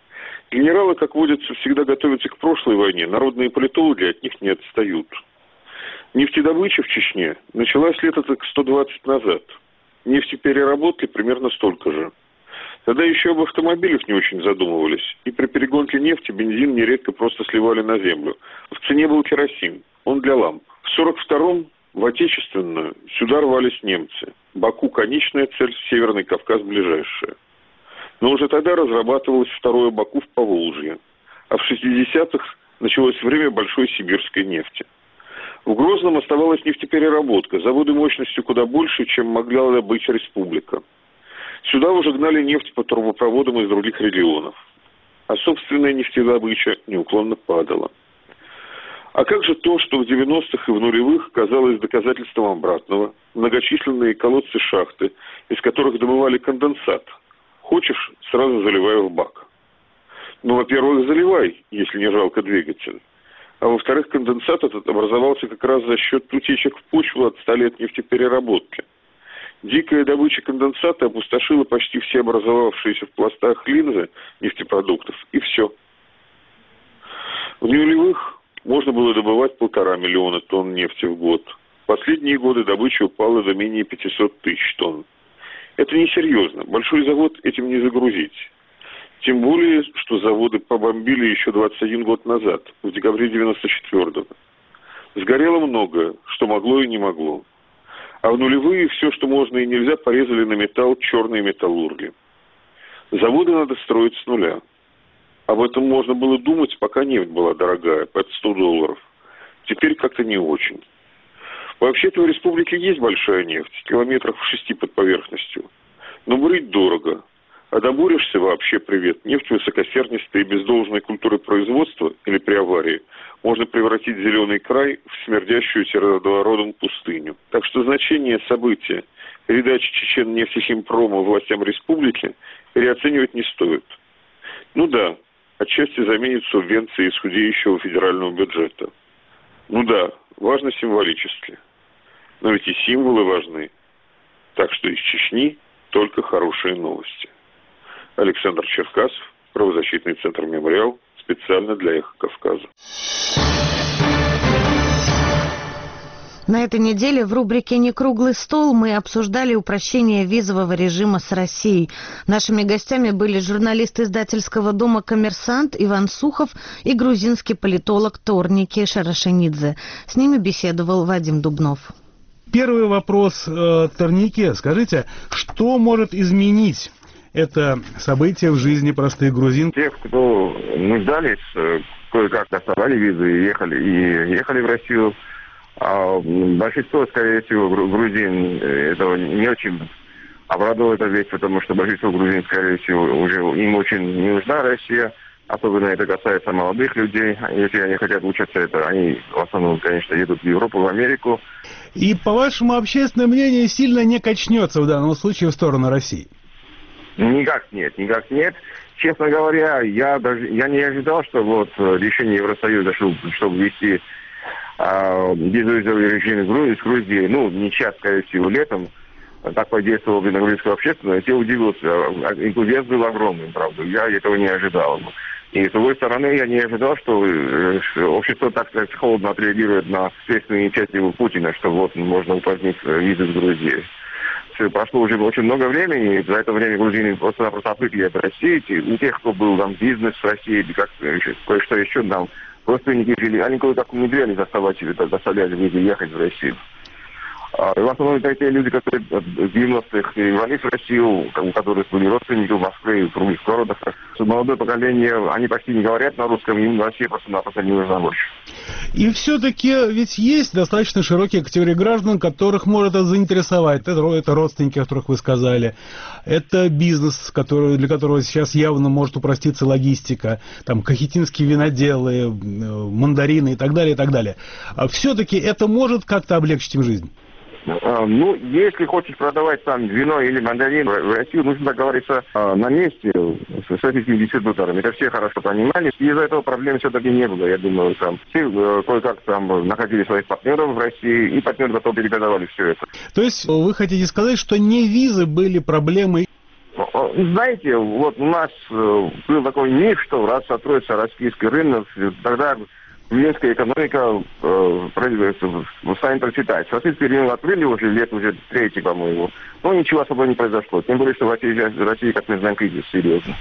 Генералы, как водится, всегда готовятся к прошлой войне. Народные политологи от них не отстают. Нефтедобыча в Чечне началась лет так сто двадцать назад. Нефтепереработки примерно столько же. Тогда еще об автомобилях не очень задумывались. И при перегонке нефти бензин нередко просто сливали на землю. В цене был керосин. Он для ламп. В сорок втором в отечественную сюда рвались немцы. Баку конечная цель, Северный Кавказ ближайшая. Но уже тогда разрабатывалось второе Баку в Поволжье. А в шестидесятых началось время большой сибирской нефти. В Грозном оставалась нефтепереработка. Заводы мощностью куда больше, чем могла добыть республика. Сюда уже гнали нефть по трубопроводам из других регионов. А собственная нефтедобыча неуклонно падала. А как же то, что в девяностых и в нулевых казалось доказательством обратного? Многочисленные колодцы-шахты, из которых добывали конденсат. Хочешь, сразу заливай в бак. Ну, во-первых, заливай, если не жалко двигатель. А во-вторых, конденсат этот образовался как раз за счет утечек в почву от ста лет нефтепереработки. Дикая добыча конденсата опустошила почти все образовавшиеся в пластах линзы нефтепродуктов, и все. В нулевых можно было добывать полтора миллиона тонн нефти в год. В последние годы добыча упала до менее пятисот тысяч тонн. Это несерьезно. Большой завод этим не загрузить. Тем более, что заводы побомбили еще двадцать один год назад, в декабре девяносто четвёртого. Сгорело многое, что могло и не могло. А в нулевые все, что можно и нельзя, порезали на металл черные металлурги. Заводы надо строить с нуля. Об этом можно было думать, пока нефть была дорогая, под сто долларов. Теперь как-то не очень. Вообще-то в республике есть большая нефть, километров в шести под поверхностью. Но бурить дорого. А добурешься вообще привет. Нефть высокосернистая и без должной культуры производства или при аварии можно превратить зеленый край в смердящую сероводородом пустыню. Так что значение события передачи Чечен-нефтехимпрома властям республики переоценивать не стоит. Ну да, отчасти заменит субвенции из худеющего федерального бюджета. Ну да, важно символически. Но ведь и символы важны. Так что из Чечни только хорошие новости. Александр Черкасов, правозащитный центр «Мемориал», специально для «Эхо Кавказа». На этой неделе в рубрике «Не круглый стол» мы обсуждали упрощение визового режима с Россией. Нашими гостями были журналист издательского дома «Коммерсант» Иван Сухов и грузинский политолог Торники Шарашенидзе. С ними беседовал Вадим Дубнов. Первый вопрос, э, Торнике. Скажите, что может изменить это событие в жизни простых грузин? Те, кто нуждались, кое-как доставали визы и ехали, и ехали в Россию. А большинство, скорее всего, грузин этого не очень обрадовало эта вещь, потому что большинство грузин, скорее всего, уже им очень не нужна Россия. Особенно это касается молодых людей. Если они хотят учиться, это они в основном, конечно, едут в Европу, в Америку. И, по-вашему, общественное мнение сильно не качнется в данном случае в сторону России? Никак нет, никак нет. Честно говоря, я даже я не ожидал, что вот решение Евросоюза, чтобы ввести э, безвизовый режим с Грузией, ну, не сейчас, скорее всего, летом, так подействовало бы на грузинскую общественность. Я удивился. Энтузиазм был огромным, правда. Я этого не ожидал. И с другой стороны, я не ожидал, что общество так сказать, холодно отреагирует на следственную инициативу Путина, что вот можно упразднить визы с Грузией. Прошло уже очень много времени, и за это время грузины просто-напросто отвыкли от России. У тех, кто был там бизнес в России, или как кое-что еще, там родственники жили, они кое-как умудрялись доставать, доставлять визы ехать в Россию. В основном это те люди, которые в девяностых ворвались в Россию, у которых были родственники в Москве и в других городах. Молодое поколение, они почти не говорят на русском, им Россия просто-напросто не нужна больше. И все-таки ведь есть достаточно широкие категории граждан, которых может это заинтересовать. Это, это родственники, о которых вы сказали. Это бизнес, который, для которого сейчас явно может упроститься логистика. Там кахетинские виноделы, мандарины и так далее, и так далее. А все-таки это может как-то облегчить им жизнь? Ну, если хочешь продавать там вино или мандарин в Россию, нужно договориться на месте с этими дистрибьюторами. Это все хорошо понимали. И из-за этого проблем все-таки не было. Я думаю, там все кое-как там находили своих партнеров в России, и партнеры потом перепродавали все это. То есть вы хотите сказать, что не визы были проблемой? Знаете, вот у нас был такой миф, что раз откроется российский рынок, тогда грузинская экономика э, станет процветать. Российский рынок открыли уже лет уже третий, по-моему. Но ничего особо не произошло. Тем более, что в России, в России как мы знаем, кризис серьезно.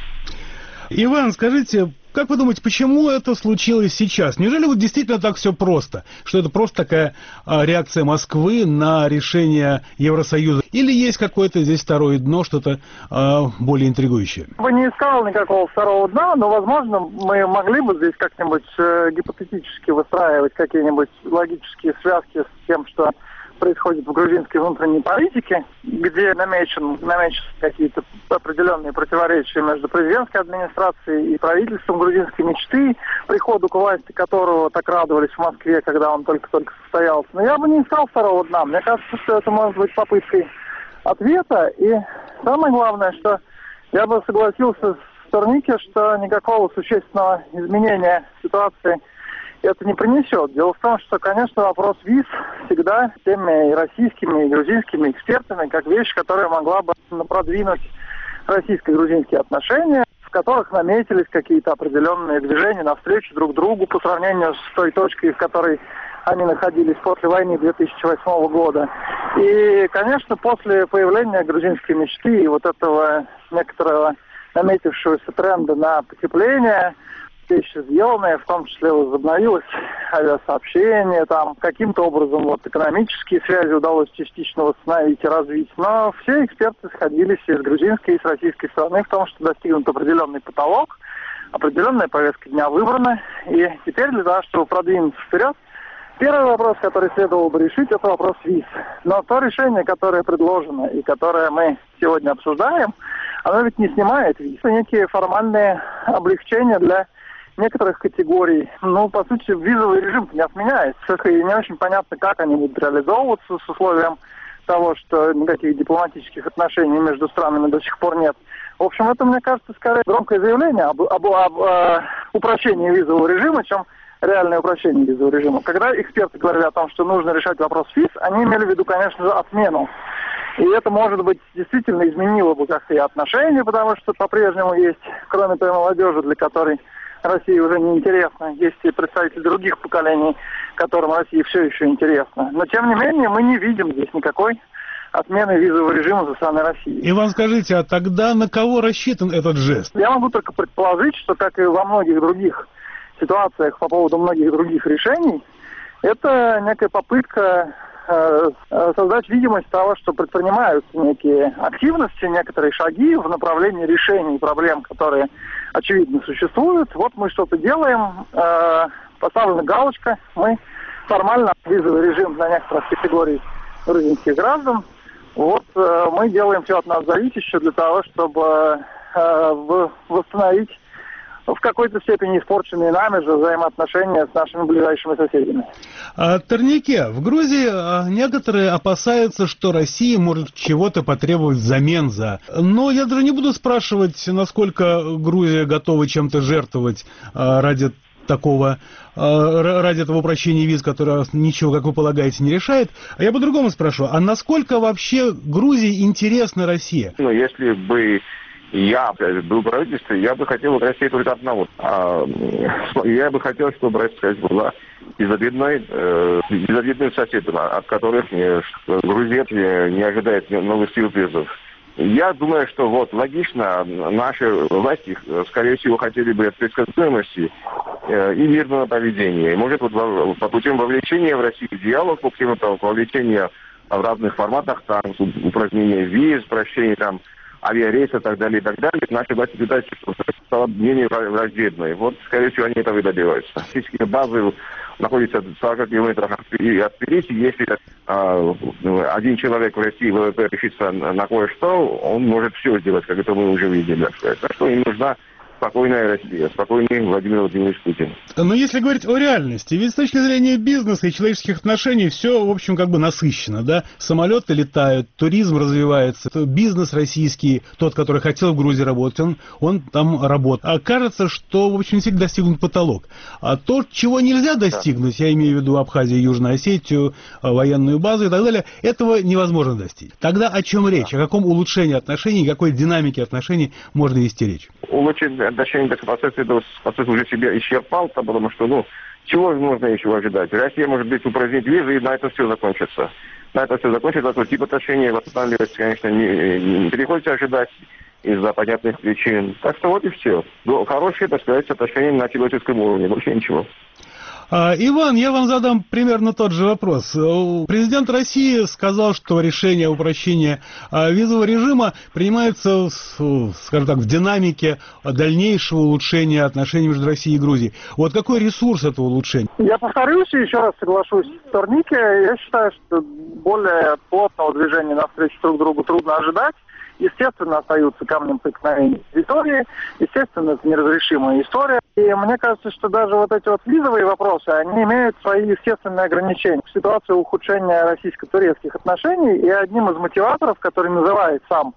Иван, скажите, как вы думаете, почему это случилось сейчас? Неужели вот действительно так все просто? Что это просто такая а, реакция Москвы на решение Евросоюза? Или есть какое-то здесь второе дно, что-то а, более интригующее? Я бы не искал никакого второго дна, но, возможно, мы могли бы здесь как-нибудь э, гипотетически выстраивать какие-нибудь логические связки с тем, что происходит в грузинской внутренней политике, где намечен, намечены какие-то определенные противоречия между президентской администрацией и правительством грузинской мечты, приходу к власти которого так радовались в Москве, когда он только-только состоялся. Но я бы не искал второго дна. Мне кажется, что это может быть попыткой ответа. И самое главное, что я бы согласился с Торнике, что никакого существенного изменения ситуации это не принесет. Дело в том, что, конечно, вопрос виз всегда теми и российскими, и грузинскими экспертами, как вещь, которая могла бы продвинуть российско-грузинские отношения, в которых наметились какие-то определенные движения навстречу друг другу по сравнению с той точкой, в которой они находились после войны две тысячи восьмого года. И, конечно, после появления грузинской мечты и вот этого некоторого наметившегося тренда на потепление, вещи сделанные, в том числе возобновилось авиасообщение, там каким-то образом вот экономические связи удалось частично восстановить и развить. Но все эксперты сходились и с грузинской, и с российской стороны в том, что достигнут определенный потолок, определенная повестка дня выбрана. И теперь для того, чтобы продвинуться вперед, первый вопрос, который следовало бы решить, это вопрос виз. Но то решение, которое предложено и которое мы сегодня обсуждаем, оно ведь не снимает виз. Это некие формальные облегчения для некоторых категорий. Ну, по сути, визовый режим не отменяется. И не очень понятно, как они будут реализовываться с условием того, что никаких дипломатических отношений между странами до сих пор нет. В общем, это, мне кажется, скорее громкое заявление об, об, об э, упрощении визового режима, чем реальное упрощение визового режима. Когда эксперты говорили о том, что нужно решать вопрос виз, они имели в виду, конечно же, отмену. И это, может быть, действительно изменило бы как-то и отношения, потому что по-прежнему есть, кроме той молодежи, для которой Россия уже не интересна. Есть и представители других поколений, которым Россия все еще интересна. Но, тем не менее, мы не видим здесь никакой отмены визового режима со стороны России. Иван, скажите, а тогда на кого рассчитан этот жест? Я могу только предположить, что, как и во многих других ситуациях по поводу многих других решений, это некая попытка э, создать видимость того, что предпринимаются некие активности, некоторые шаги в направлении решения проблем, которые очевидно существуют. Вот мы что-то делаем, э, поставлена галочка, мы формально визовый режим для некоторых категорий грузинских граждан. Вот э, мы делаем все от нас зависящее для того, чтобы э, восстановить в какой-то степени испорченные нами же взаимоотношения с нашими ближайшими соседями. А, Торнике, в Грузии а, некоторые опасаются, что Россия может чего-то потребовать взамен за. Но я даже не буду спрашивать, насколько Грузия готова чем-то жертвовать а, ради такого, а, ради этого упрощения виз, которое ничего, как вы полагаете, не решает. А я по-другому спрошу, а насколько вообще Грузии интересна Россия? Ну, если бы я был правительством, я бы хотел от России только одного. А, я бы хотел, чтобы Россия была безобидной, э, безобидным соседом, от которых не, Грузия не ожидает новых сюрпризов. Я думаю, что вот логично, наши власти, скорее всего, хотели бы предсказуемости э, и мирного поведения. И, может, вот во, по путем вовлечения в Россию в диалог, по путем вовлечения в разных форматах, там, упразднение виз, прощение там авиарейсы и так далее, и так далее, наши власти пытаются, чтобы стало менее враждебной. Вот, скорее всего, они этого и добиваются. Физические базы находятся в сорока километрах от Тбилиси. Если а, один человек в России решится на кое-что, он может все сделать, как это мы уже видели. Так что им нужна спокойная Россия, спокойный Владимир Владимирович Путин. Но если говорить о реальности, ведь с точки зрения бизнеса и человеческих отношений все, в общем, как бы насыщенно, да? Самолеты летают, туризм развивается, бизнес российский, тот, который хотел в Грузии работать, он, он там работает. А кажется, что, в общем, всегда достигнут потолок. А то, чего нельзя достигнуть, да. Я имею в виду Абхазию, Южную Осетию, военную базу и так далее, этого невозможно достичь. Тогда о чем речь? О каком улучшении отношений, какой динамике отношений можно вести речь? Улучшить отношения к процессу, это процесс уже себя исчерпал, потому что, ну, чего можно еще ожидать? Россия, может быть, упразднить визы, и на это все закончится. На это все закончится, то тип отношений восстанавливать, конечно, не, не приходится ожидать из-за понятных причин. Так что вот и все. Ну, хорошие, так сказать, отношения на человеческом уровне, больше ничего. А, Иван, я вам задам примерно тот же вопрос. Президент России сказал, что решение о упрощении визового режима принимается, скажем так, в динамике дальнейшего улучшения отношений между Россией и Грузией. Вот какой ресурс этого улучшения? Я повторюсь и еще раз соглашусь с Торнике. Я считаю, что более плотного движения навстречу друг другу трудно ожидать. Естественно, остаются камнем преткновения территории, естественно, это неразрешимая история. И мне кажется, что даже вот эти вот визовые вопросы, они имеют свои естественные ограничения. В ситуации ухудшения российско-турецких отношений и одним из мотиваторов, который называет сам,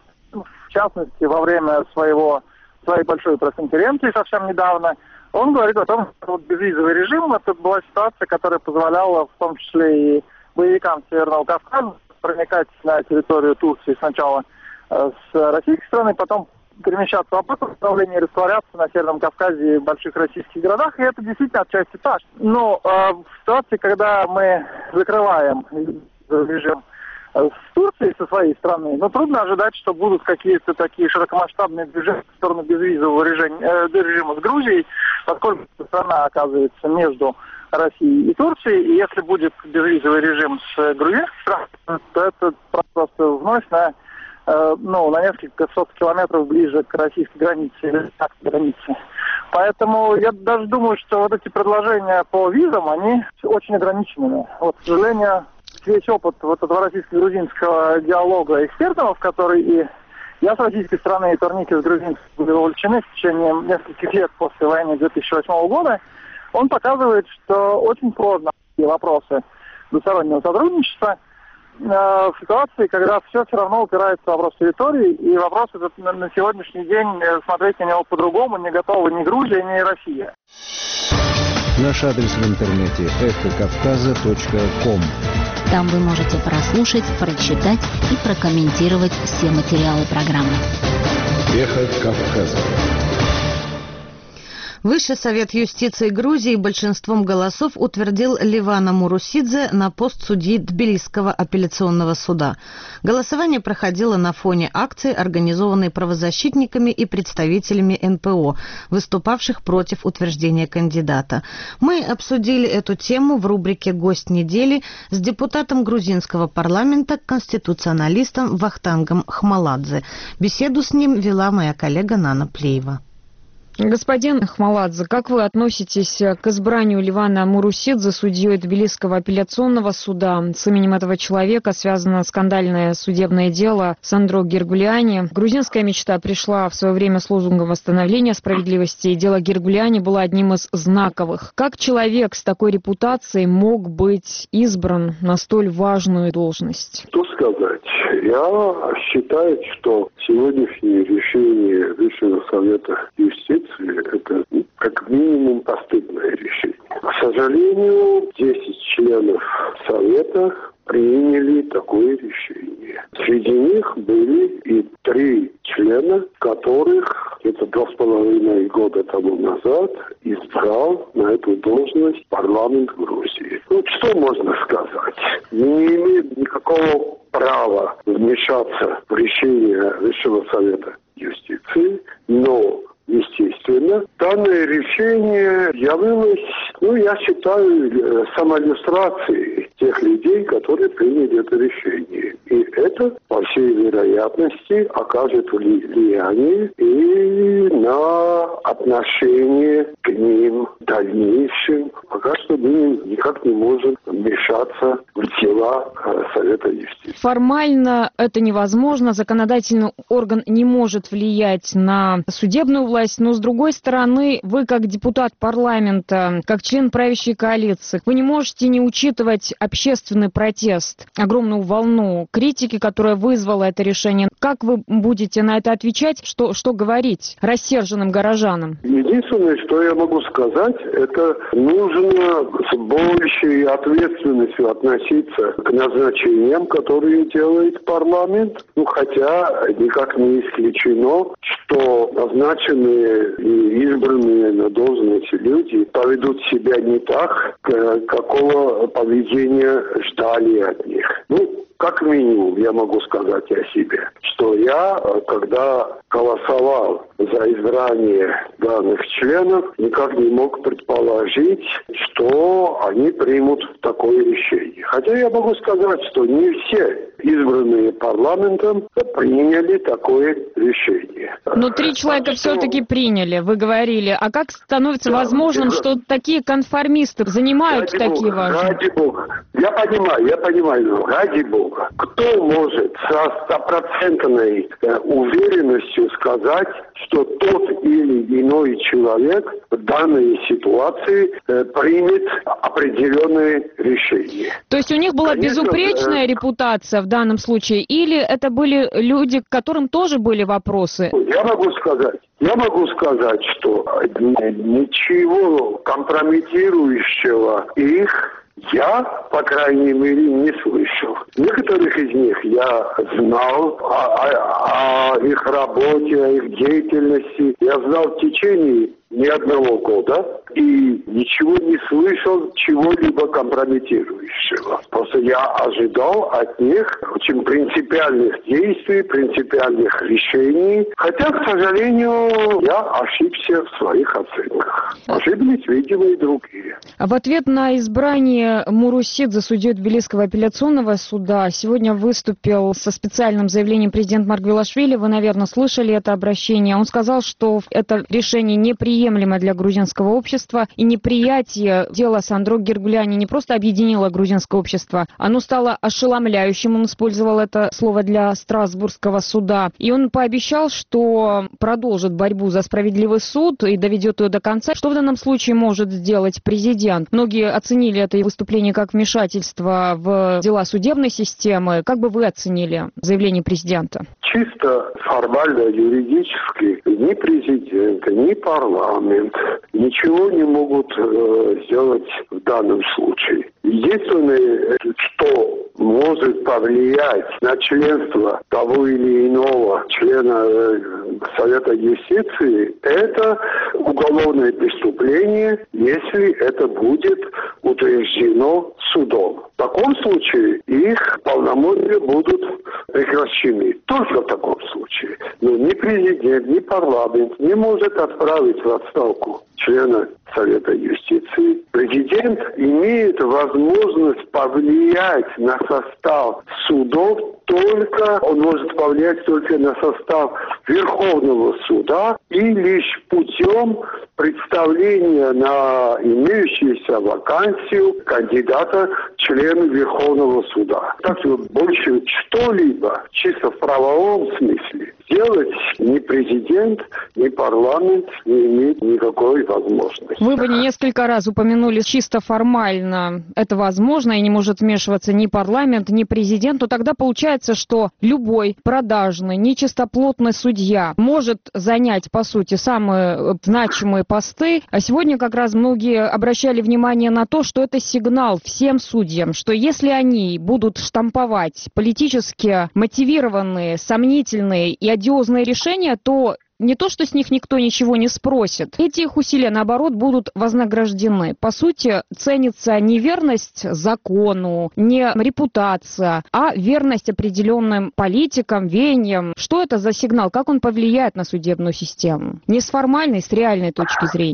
в частности, во время своего, своей большой пресс-конференции совсем недавно, он говорит о том, что вот безвизовый режим, это была ситуация, которая позволяла в том числе и боевикам Северного Кавказа проникать на территорию Турции сначала с российской стороны, потом перемещаться в обратном направлении, растворяться на Северном Кавказе и в больших российских городах, и это действительно отчасти так. Но э, в ситуации, когда мы закрываем режим с Турцией со своей стороны, ну, трудно ожидать, что будут какие-то такие широкомасштабные движения в сторону безвизового режима, э, режима с Грузией, поскольку страна оказывается между Россией и Турцией, и если будет безвизовый режим с грузинской страной, то это просто вновь на ну, на несколько сот километров ближе к российской границе или к границе. Поэтому я даже думаю, что вот эти предложения по визам, они очень ограничены. Вот, к сожалению, весь опыт вот этого российско-грузинского диалога экспертов, в который и я с российской стороны, и Торники с грузинской были вовлечены в течение нескольких лет после войны две тысячи восьмого года, он показывает, что очень сложно вопросы двустороннего сотрудничества в ситуации, когда все все равно упирается в вопрос территории, и вопрос этот на, на сегодняшний день смотреть на него по-другому не готовы ни Грузия, ни Россия. Наш адрес в интернете эхо кавказа точка ком. Там вы можете прослушать, прочитать и прокомментировать все материалы программы. Эхо Кавказа. Высший совет юстиции Грузии большинством голосов утвердил Левана Мурусидзе на пост судьи Тбилисского апелляционного суда. Голосование проходило на фоне акции, организованной правозащитниками и представителями эн пэ о, выступавших против утверждения кандидата. Мы обсудили эту тему в рубрике «Гость недели» с депутатом грузинского парламента, конституционалистом Вахтангом Хмаладзе. Беседу с ним вела моя коллега Нана Плеева. Господин Хмаладзе, как вы относитесь к избранию Левана Мурусидзе судьей Тбилисского апелляционного суда? С именем этого человека связано скандальное судебное дело Сандро Гергулиани. Грузинская мечта пришла в свое время с лозунгом восстановления справедливости, и дело Гергулиани было одним из знаковых. Как человек с такой репутацией мог быть избран на столь важную должность? Что сказать? Я считаю, что сегодняшнее решение Высшего совета юстиции это как минимум постыдное решение. К сожалению, десять членов совета приняли такое решение. Среди них были и три члена, которых где-то два с половиной года тому назад избрал на эту должность парламент Грузии. Ну, что можно сказать? Не имеет никакого права вмешаться в решение Высшего совета юстиции, но естественно, данное решение явилось, ну, я считаю, самоиллюстрацией тех людей, которые приняли это решение. И это, по всей вероятности, окажет влияние и на отношение к ним в дальнейшем. Пока что мы никак не можем вмешаться в дела Совета юстиции. Формально это невозможно. Законодательный орган не может влиять на судебную власть. Но, с другой стороны, вы, как депутат парламента, как член правящей коалиции, вы не можете не учитывать общественный протест, огромную волну критики, которая вызвала это решение. Как вы будете на это отвечать? Что, что говорить рассерженным горожанам? Единственное, что я могу сказать, это нужно с большей ответственностью относиться к назначениям, которые делает парламент. Ну, хотя никак не исключено, что назначенные и избранные на должности люди поведут себя не так, какого поведения ждали от них. Ну, как минимум, я могу сказать о себе, что я, когда голосовал за избрание данных членов, никак не мог предположить, что они примут такое решение. Хотя я могу сказать, что не все избранные парламентом приняли такое решение. Но три человека что... все-таки приняли, вы говорили. А как становится да, возможным, это... что такие конформисты занимают ради такие Бога, важные... Ради Бога. Я понимаю, я понимаю, но ради Бога. Кто может со стопроцентной э, уверенностью сказать, что тот или иной человек в данной ситуации э, примет определенные решения? То есть у них была Конечно, безупречная э... репутация в данном случае, или это были люди, к которым тоже были вопросы? Я могу сказать, я могу сказать, что ничего компрометирующего их я, по крайней мере, не слышал. Некоторых из них я знал о, о, о их работе, о их деятельности. Я знал в течение ни одного года и ничего не слышал чего-либо компрометирующего. Просто я ожидал от них очень принципиальных действий, принципиальных решений. Хотя, к сожалению, я ошибся в своих оценках. Ошиблись, видимо, и другие. В ответ на избрание Мурусидзе судьей Тбилисского апелляционного суда сегодня выступил со специальным заявлением президент Маргвелашвили. Вы, наверное, слышали это обращение. Он сказал, что это решение неприемлемо для грузинского общества, и неприятие дела Сандро Гергуляни не просто объединило грузинское общество, оно стало ошеломляющим, он использовал это слово для Страсбургского суда, и он пообещал, что продолжит борьбу за справедливый суд и доведет ее до конца. Что в данном случае может сделать президент? Многие оценили это выступление как вмешательство в дела судебной системы. Как бы вы оценили заявление президента? Чисто формально, юридически, ни президент, ни парламент ничего не могут э, сделать в данном случае. Единственное, что может повлиять на членство того или иного члена э, Совета юстиции, это уголовное преступление, если это будет утверждено судом. В таком случае их полномочия будут прекращены. Только в таком случае. Но ни президент, ни парламент не может отправить в отставку члена Совета юстиции. Президент имеет возможность повлиять на состав судов, только он может повлиять только на состав Верховного суда и лишь путем представления на имеющуюся вакансию кандидата члена Верховного суда. Так что больше что-либо чисто в правовом смысле сделать ни президент, ни парламент не имеет никакой возможности. Вы бы несколько раз упомянули чисто формально это возможно, и не может вмешиваться ни парламент, ни президент, то тогда получается, что любой продажный, нечистоплотный судья может занять, по сути, самые значимые посты. А сегодня как раз многие обращали внимание на то, что это сигнал всем судьям, что если они будут штамповать политически мотивированные, сомнительные и одиозные решения, то не то, что с них никто ничего не спросит. Эти их усилия, наоборот, будут вознаграждены. По сути, ценится не верность закону, не репутация, а верность определенным политикам, веяниям. Что это за сигнал? Как он повлияет на судебную систему? Не с формальной, с реальной точки зрения.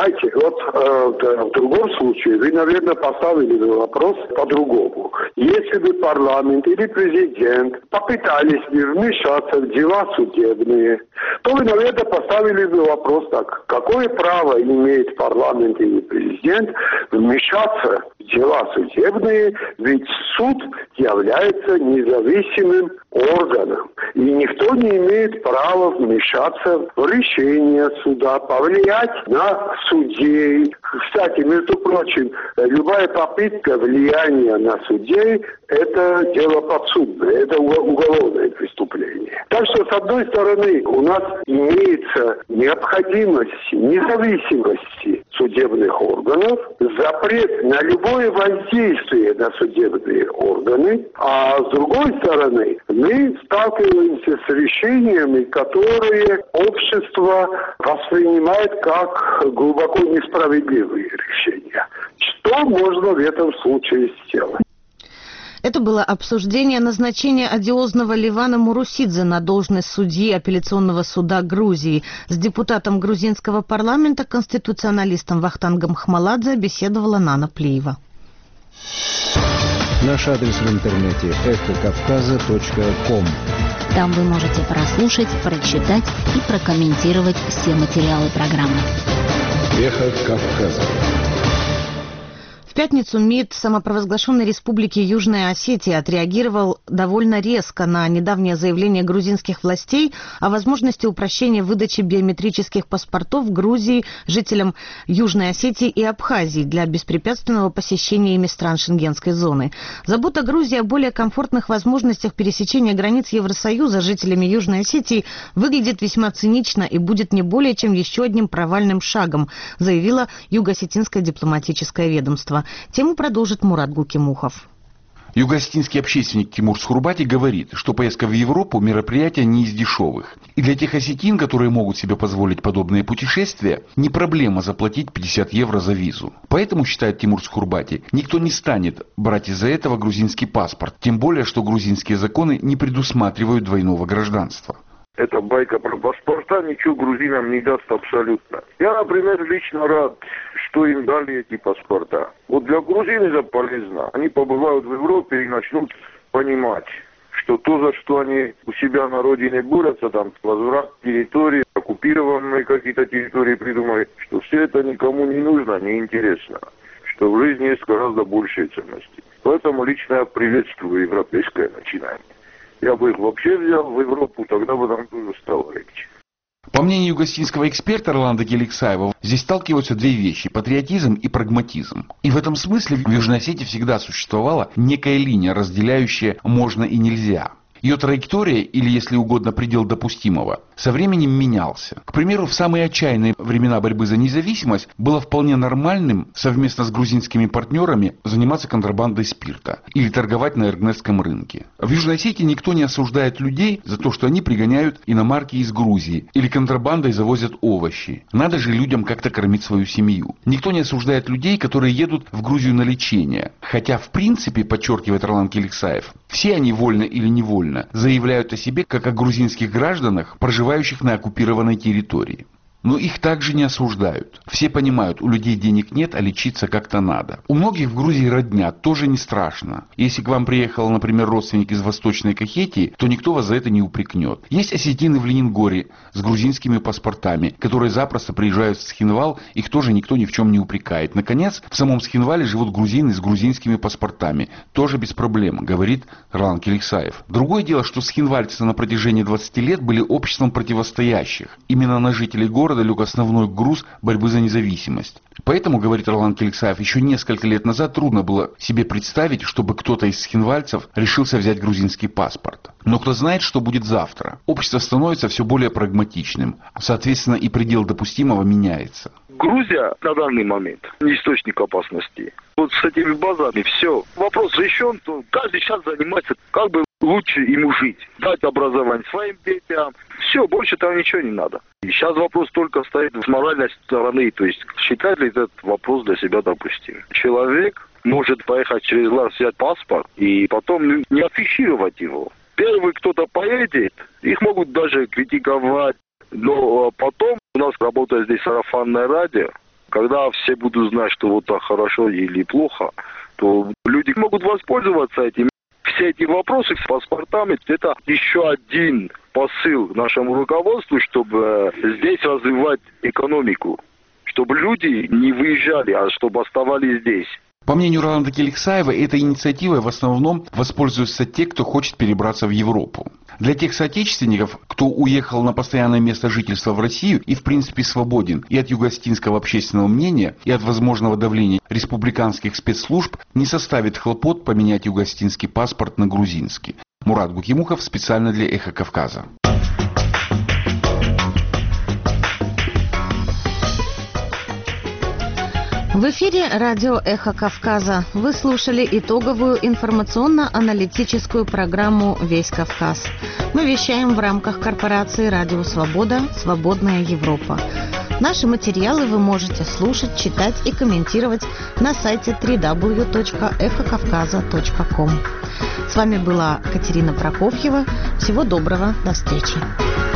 Знаете, вот э, в другом случае вы, наверное, поставили вопрос по-другому. Если бы парламент или президент попытались бы вмешаться в дела судебные, то вы, наверное, поставили бы вопрос так. Какое право имеет парламент или президент вмешаться в дела судебные, ведь суд является независимым органом. И никто не имеет права вмешаться в решение суда, повлиять на судей. Кстати, между прочим, любая попытка влияния на судей – это дело подсудное, это уголовное преступление. Так что, с одной стороны, у нас имеется необходимость независимости судебных органов, запрет на любое воздействие на судебные органы, а с другой стороны, мы сталкиваемся с решениями, которые общество воспринимает как глубоко несправедливые решения. Что можно в этом случае сделать? Это было обсуждение назначения одиозного Ливана Мурусидзе на должность судьи апелляционного суда Грузии. С депутатом грузинского парламента, конституционалистом Вахтангом Хмаладзе, беседовала Нана Плиева. Наш адрес в интернете эхо кавказа точка ком. Там вы можете прослушать, прочитать и прокомментировать все материалы программы. Эхо Кавказа. В пятницу МИД самопровозглашенной республики Южная Осетия отреагировал довольно резко на недавнее заявление грузинских властей о возможности упрощения выдачи биометрических паспортов в Грузии жителям Южной Осетии и Абхазии для беспрепятственного посещения ими стран Шенгенской зоны. Забота Грузии о более комфортных возможностях пересечения границ Евросоюза жителями Южной Осетии выглядит весьма цинично и будет не более чем еще одним провальным шагом, заявило Юго-Осетинское дипломатическое ведомство. Тему продолжит Мурат Гукимухов. Юго-осетинский общественник Тимур Схурбати говорит, что поездка в Европу – мероприятие не из дешевых. И для тех осетин, которые могут себе позволить подобные путешествия, не проблема заплатить пятьдесят евро за визу. Поэтому, считает Тимур Схурбати, никто не станет брать из-за этого грузинский паспорт, тем более, что грузинские законы не предусматривают двойного гражданства. Эта байка про паспорта ничего грузинам не даст абсолютно. Я, например, лично рад, что им дали эти паспорта. Вот для грузин это полезно. Они побывают в Европе и начнут понимать, что то, за что они у себя на родине борются, там, возврат территории, оккупированные какие-то территории придумали, что все это никому не нужно, не интересно. Что в жизни есть гораздо большие ценности. Поэтому лично я приветствую европейское начинание. Я бы их вообще взял в Европу, тогда бы нам тоже стало легче. По мнению юго-осетинского эксперта Роланда Келексаева, здесь сталкиваются две вещи – патриотизм и прагматизм. И в этом смысле в Южной Осетии всегда существовала некая линия, разделяющая «можно» и «нельзя». Ее траектория, или, если угодно, предел допустимого, со временем менялся. К примеру, в самые отчаянные времена борьбы за независимость было вполне нормальным совместно с грузинскими партнерами заниматься контрабандой спирта или торговать на эргнесском рынке. В Южной Осетии никто не осуждает людей за то, что они пригоняют иномарки из Грузии или контрабандой завозят овощи. Надо же людям как-то кормить свою семью. Никто не осуждает людей, которые едут в Грузию на лечение. Хотя, в принципе, подчеркивает Роланд Келексаев, все они вольно или невольно заявляют о себе как о грузинских гражданах, проживающих на оккупированной территории. Но их также не осуждают. Все понимают, у людей денег нет, а лечиться как-то надо. У многих в Грузии родня, тоже не страшно. Если к вам приехал, например, родственник из Восточной Кахетии, то никто вас за это не упрекнет. Есть осетины в Ленингоре с грузинскими паспортами, которые запросто приезжают в Схинвал, их тоже никто ни в чем не упрекает. Наконец, в самом Схинвале живут грузины с грузинскими паспортами. Тоже без проблем, говорит Роланд Келексаев. Другое дело, что схинвальцы на протяжении двадцати лет были обществом противостоящих. Именно на жителей города лег основной груз борьбы за независимость. Поэтому, говорит Роланд Келексаев, еще несколько лет назад трудно было себе представить, чтобы кто-то из схинвальцев решился взять грузинский паспорт. Но кто знает, что будет завтра. Общество становится все более прагматичным. Соответственно, и предел допустимого меняется. Грузия на данный момент не источник опасности. Вот с этими базами все. Вопрос решен, то каждый сейчас занимается, как бы лучше ему жить. Дать образование своим детям. Все, больше там ничего не надо. И сейчас вопрос только стоит с моральной стороны. То есть, считает ли этот вопрос для себя допустимым. Человек может поехать через глаз, взять паспорт и потом не афишировать его. Первый кто-то поедет, их могут даже критиковать. Но потом у нас работает здесь сарафанное радио. Когда все будут знать, что вот так хорошо или плохо, то люди могут воспользоваться этим. Все эти вопросы с паспортами – это еще один посыл нашему руководству, чтобы здесь развивать экономику, чтобы люди не выезжали, а чтобы оставались здесь. По мнению Роланда Келексаева, этой инициативой в основном воспользуются те, кто хочет перебраться в Европу. Для тех соотечественников, кто уехал на постоянное место жительства в Россию и в принципе свободен и от юго-остинского общественного мнения, и от возможного давления республиканских спецслужб, не составит хлопот поменять юго-остинский паспорт на грузинский. Мурат Гукимухов специально для «Эхо Кавказа». В эфире радио «Эхо Кавказа». Вы слушали итоговую информационно-аналитическую программу «Весь Кавказ». Мы вещаем в рамках корпорации «Радио Свобода. Свободная Европа». Наши материалы вы можете слушать, читать и комментировать на сайте дабл ю дабл ю дабл ю точка эхо кавказа точка ком. С вами была Катерина Прокофьева. Всего доброго. До встречи.